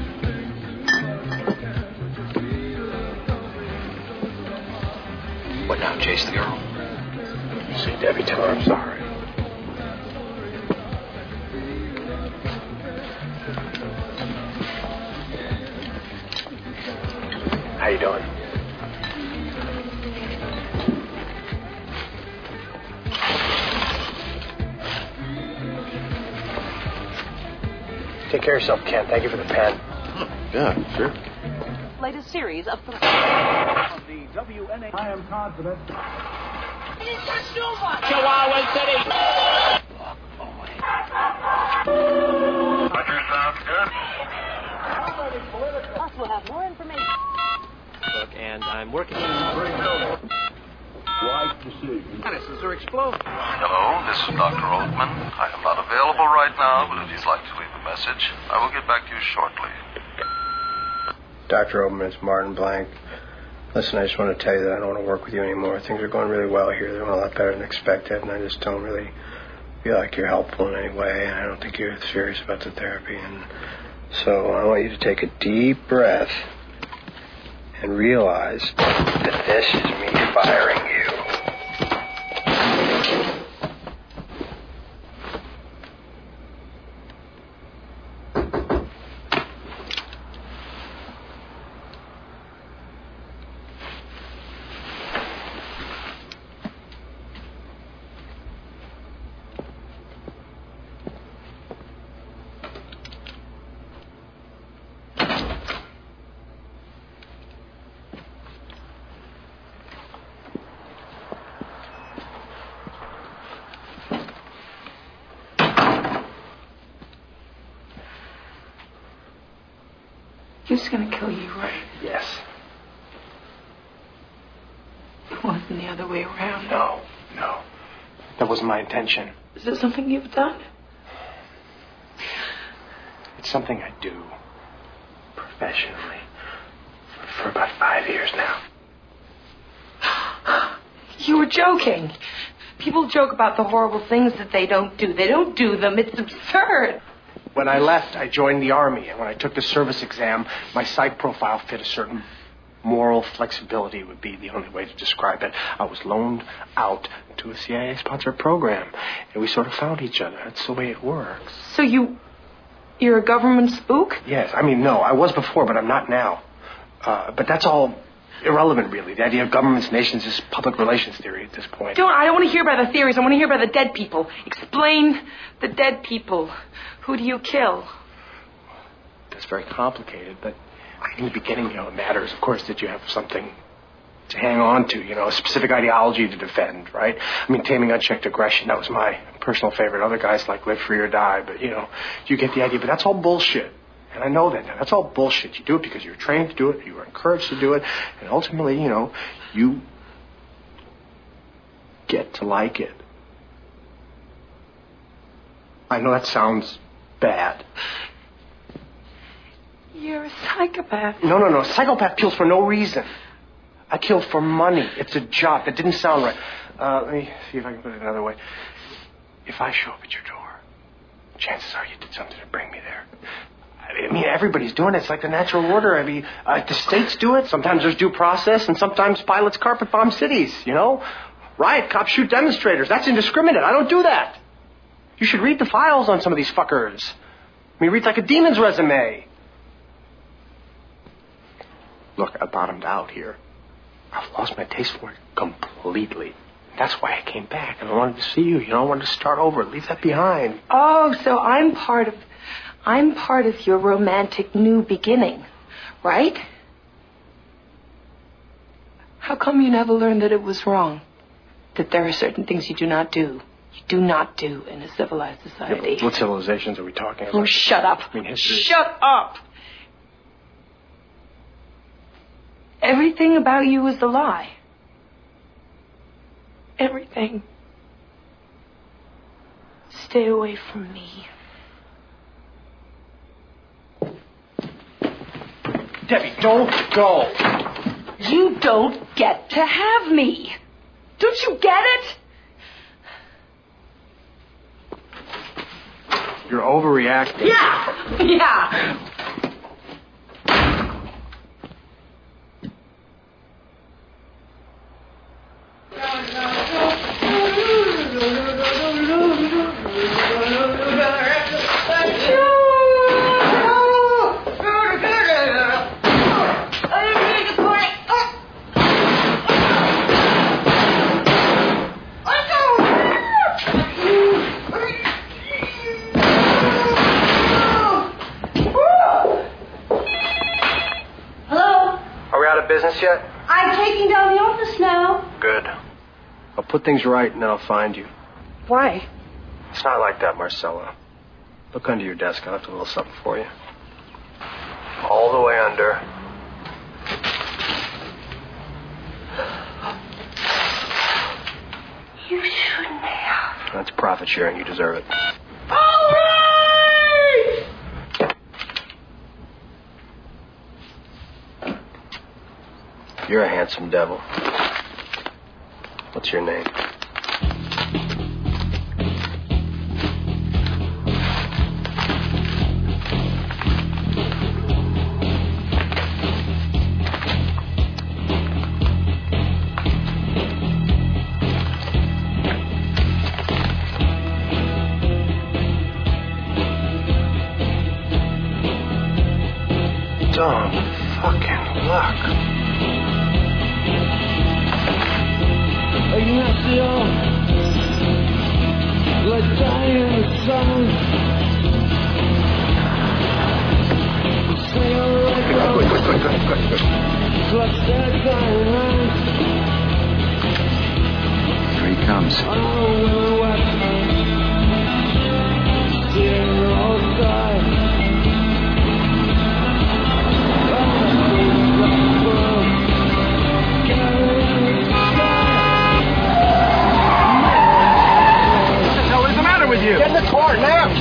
S11: What now, chase the girl?
S3: See Debbie, tell her I'm sorry. How you doing? Take care of yourself, Ken. Thank you for the pen.
S11: Yeah, sure.
S13: Latest series of
S21: the WNA. I am confident.
S1: Chihuahua City.
S13: Us will have more information.
S10: Look, and I'm working.
S14: Right decision.
S10: This is her explosion.
S14: Hello, this is Dr. Oldman. I am not available right now, but if you'd like to leave a message, I will get back to you shortly.
S3: Dr. Oldman, it's Martin Blank. Listen, I just want to tell you that I don't want to work with you anymore. Things are going really well here. They're going a lot better than expected, and I just don't really feel like you're helpful in any way, and I don't think you're serious about the therapy. And so I want you to take a deep breath and realize that this is me firing you.
S12: He was going to kill you, right?
S3: Yes.
S12: It wasn't the other way around.
S3: No. That wasn't my intention.
S12: Is it something you've done?
S3: It's something I do professionally for about 5 years now.
S12: You were joking. People joke about the horrible things that they don't do. They don't do them. It's absurd.
S3: When I left, I joined the Army, and when I took the service exam, my psych profile fit a certain moral flexibility would be the only way to describe it. I was loaned out to a CIA-sponsored program, and we sort of found each other. That's the way it works.
S12: So you're a government spook?
S3: Yes. I mean, no, I was before, but I'm not now. But that's all irrelevant, really. The idea of governments, nations is public relations theory at this point.
S12: I don't want to hear about the theories. I want to hear about the dead people. Explain the dead people. Who do you kill?
S3: That's very complicated, but in the beginning, it matters, of course, that you have something to hang on to, a specific ideology to defend, right? I mean, taming unchecked aggression, that was my personal favorite. Other guys like live free or die, but, you get the idea. But that's all bullshit. And I know that. That's all bullshit. You do it because you're trained to do it, you were encouraged to do it, and ultimately, you get to like it. I know that sounds bad.
S12: You're a psychopath.
S3: No. A psychopath kills for no reason. I kill for money. It's a job. That didn't sound right. Let me see if I can put it another way. If I show up at your door, chances are you did something to bring me there. I mean, everybody's doing it. It's like the natural order. I mean, the states do it. Sometimes there's due process, and sometimes pilots carpet bomb cities, Riot cops shoot demonstrators. That's indiscriminate. I don't do that. You should read the files on some of these fuckers. I mean, read like a demon's resume. Look, I bottomed out here. I've lost my taste for it completely. That's why I came back, and I wanted to see you. I wanted to start over, leave that behind.
S12: Oh, so I'm part of your romantic new beginning, right? How come you never learned that it was wrong? That there are certain things you do not do. You do not do in a civilized society.
S3: Yeah, what civilizations are we talking about?
S12: Oh, shut up.
S3: I mean, history.
S12: Shut up. Everything about you is a lie. Everything. Stay away from me.
S3: Debbie, don't go.
S12: You don't get to have me. Don't you get it?
S3: You're overreacting.
S12: Yeah.
S3: Business yet?
S17: I'm taking down the office now.
S3: Good. I'll put things right and then I'll find you.
S12: Why?
S3: It's not like that, Marcella. Look under your desk. I'll have a little something for you. All the way under.
S17: You shouldn't have.
S3: That's profit sharing. You deserve it.
S17: All right!
S3: You're a handsome devil. What's your name? Dumb fucking luck.
S1: Ignacio, let's die in the sun. Sing a record. Let's dance around.
S19: Here he comes.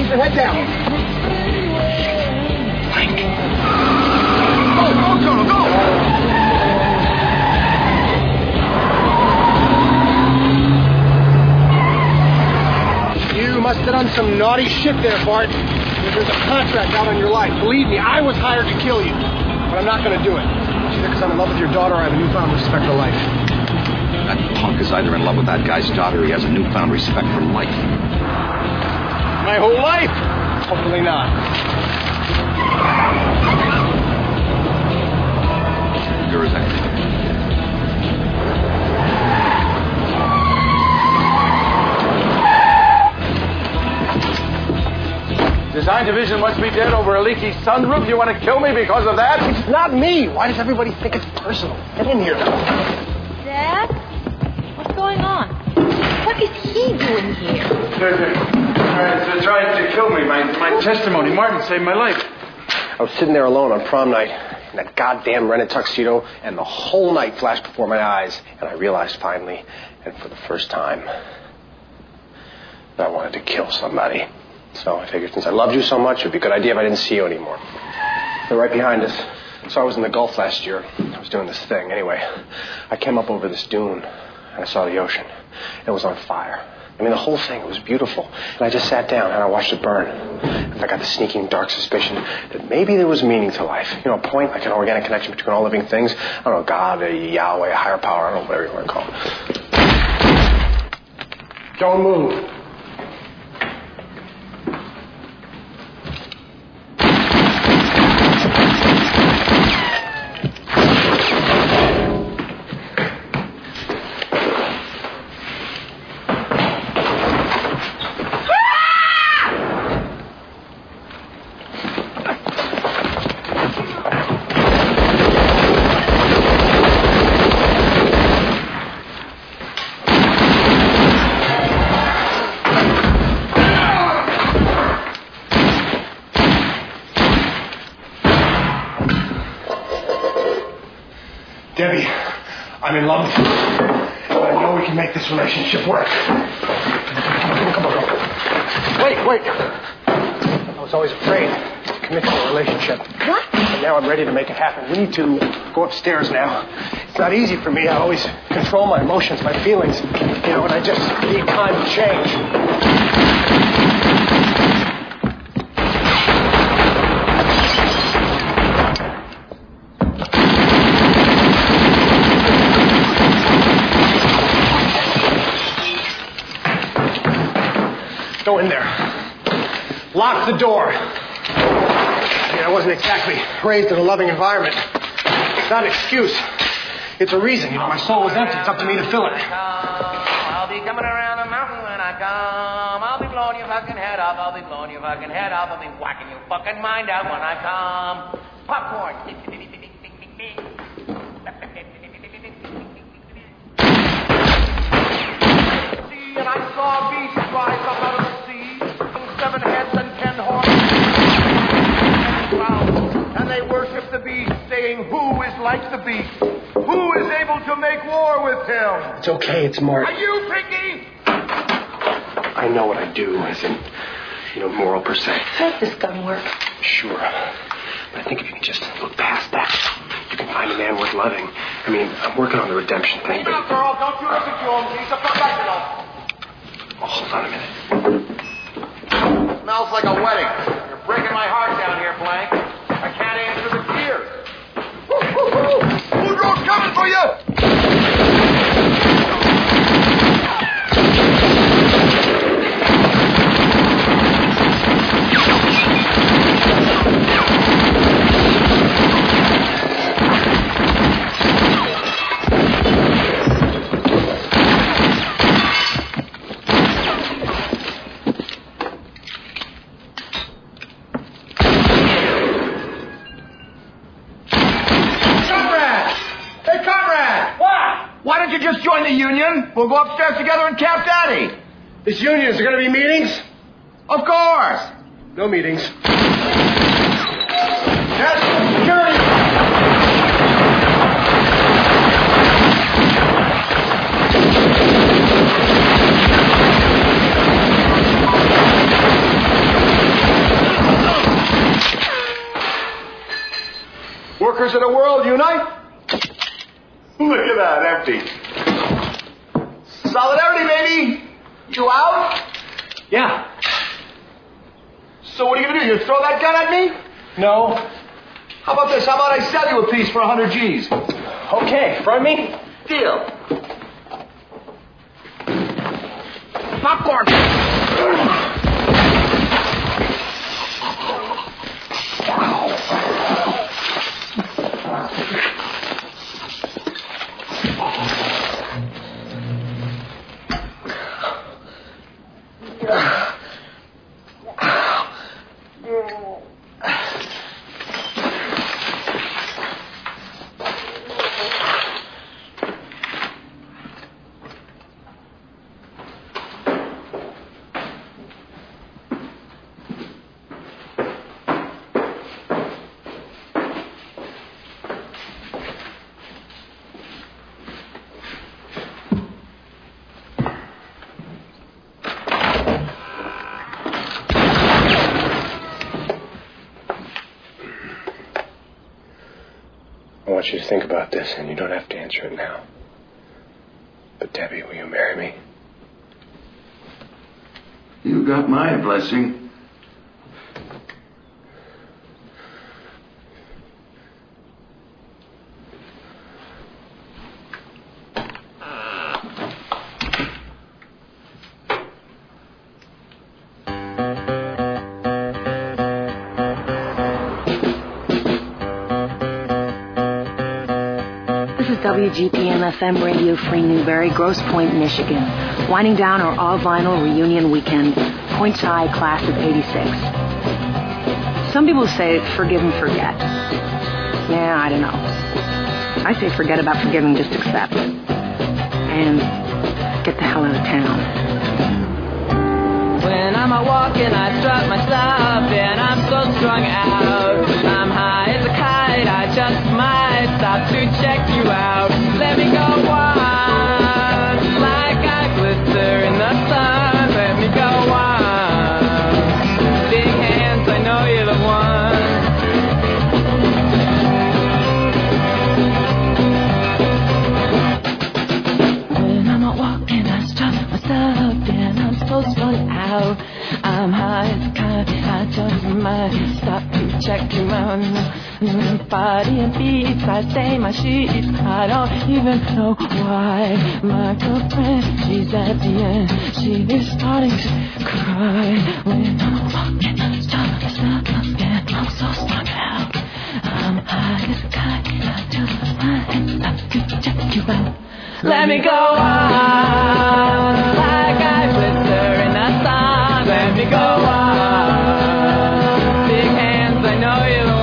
S21: And head down.
S4: Frank.
S21: Go, Colonel, go! You must have done some naughty shit there, Bart. There's a contract out on your life. Believe me, I was hired to kill you. But I'm not going to do it. It's either because I'm in love with your daughter or I have a newfound respect for life.
S4: That punk is either in love with that guy's daughter or he has a newfound respect for life.
S21: My whole life? Hopefully not.
S4: You're his enemy.
S21: Design division must be dead over a leaky sunroof. You want to kill me because of that? It's not me. Why does everybody think it's personal? Get in here.
S15: Dad? What's going on? What is he doing here?
S8: They're trying to kill me. My testimony. Martin saved my life.
S21: I was sitting there alone on prom night in that goddamn rented tuxedo, and the whole night flashed before my eyes, and I realized finally, and for the first time, that I wanted to kill somebody. So I figured since I loved you so much, it would be a good idea if I didn't see you anymore. They're right behind us. So I was in the Gulf last year. I was doing this thing. Anyway, I came up over this dune, and I saw the ocean. It was on fire. I mean, the whole thing, it was beautiful. And I just sat down, and I watched it burn. And I got the sneaking, dark suspicion that maybe there was meaning to life. You know, a point, like an organic connection between all living things. I don't know, God, Yahweh, a higher power, I don't know, whatever you want to call it. Don't move. Debbie, I'm in love with you. I know we can make this relationship work. Come on. Wait. I was always afraid to commit to a relationship.
S15: What?
S21: And now I'm ready to make it happen. We need to go upstairs now. It's not easy for me. I always control my emotions, my feelings. You know, and I just need time to change. Go in there. Lock the door. I mean, I wasn't exactly raised in a loving environment. It's not an excuse. It's a reason. You know, my soul was empty. It's up to me to fill it.
S1: I'll be coming around the mountain when I come. I'll be blowing your fucking head off. I'll be blowing your fucking head off. I'll be whacking your fucking mind out when I come. Popcorn. And I saw a beast rise up out of the sea, and 7 heads and 10 horns, and they worship the beast, saying, "Who is like the beast? Who is able to make war with him?"
S21: It's okay. It's Mark.
S1: Are you freaky?
S21: I know what I do isn't, moral per se.
S15: Does this gun work?
S21: Sure. But I think if you can just look past that, you can find a man worth loving. I mean, I'm working on the redemption thing, but...
S1: Now, girl, don't you listen to him. He's a professional.
S21: Oh, hold on a minute.
S1: Smells like a wedding. You're breaking my heart down here, Blank. I can't answer the cheers. Woodrow's coming for you! Why don't you just join the union? We'll go upstairs together in Camp Daddy.
S21: This union, is there going to be meetings?
S1: Of course.
S21: No meetings.
S1: Yes, security.
S4: Congress of the world unite? Look at that, empty. Solidarity, baby. You out?
S21: Yeah.
S4: So what are you going to do? You throw that gun at me?
S21: No.
S4: How about this? How about I sell you a piece for 100 G's?
S21: Okay, front me?
S4: Deal.
S21: Popcorn!
S3: I want you to think about this, and you don't have to answer it now. But Debbie, will you marry me?
S4: You got my blessing.
S12: WGPM FM Radio Free Newberry, Grosse Pointe, Michigan. Winding down our all-vinyl reunion weekend, Points High class of '86. Some people say forgive and forget. Yeah, I don't know. I say forget about forgiving, just accept. And get the hell out of town.
S1: When I'm out walking, I strut my stuff, and I'm so strung out. I'm high as a kite, I just might stop to check you out. Let me go on, like I glitter in the sun. Let me go on. Big hands, I know you're the one. When I'm out walking, I strut my stuff, and I'm so strung out. I'm high as a kite, I just might stop to check you out. Body and beats, I stay my sheets. I don't even know why. My girlfriend, she's at the end. She is starting to cry. When I'm walking, I'm starting to stop again. I'm so strung out. I'm high as a kite, I just might stop to check you out. Let me go on, like I glitter in the sun. Let me go on. Big hands, I know you're the one.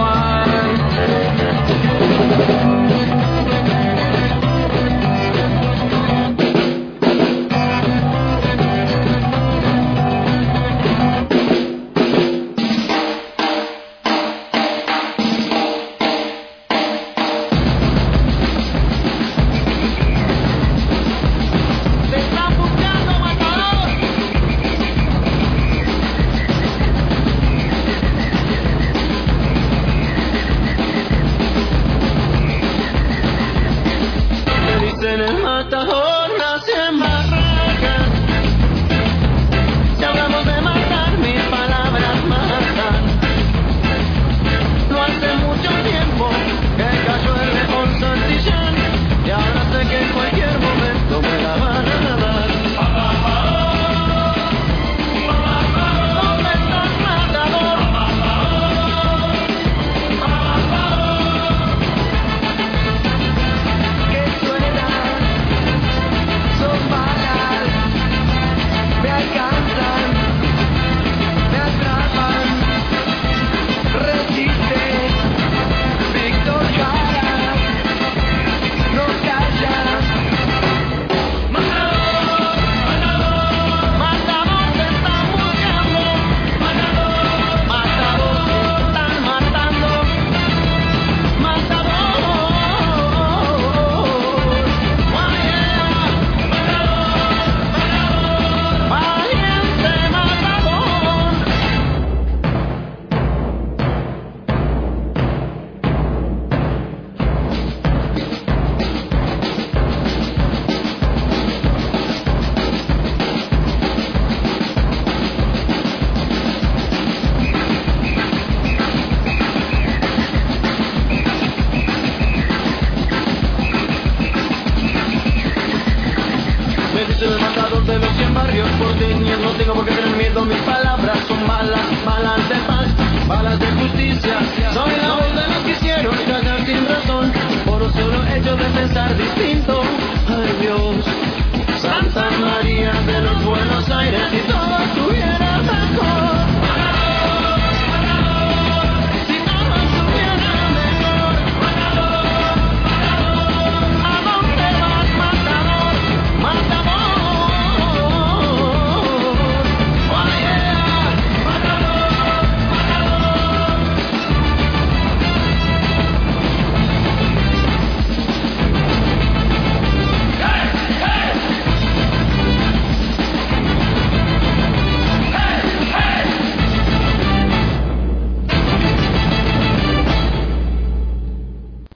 S1: Yo soy el matador de los 100 barrios porteños. No tengo por qué tener miedo, mis palabras son balas, balas de paz, balas de justicia. Soy la voz de los que hicieron callar sin razón, por solo hecho de pensar distinto. Ay Dios,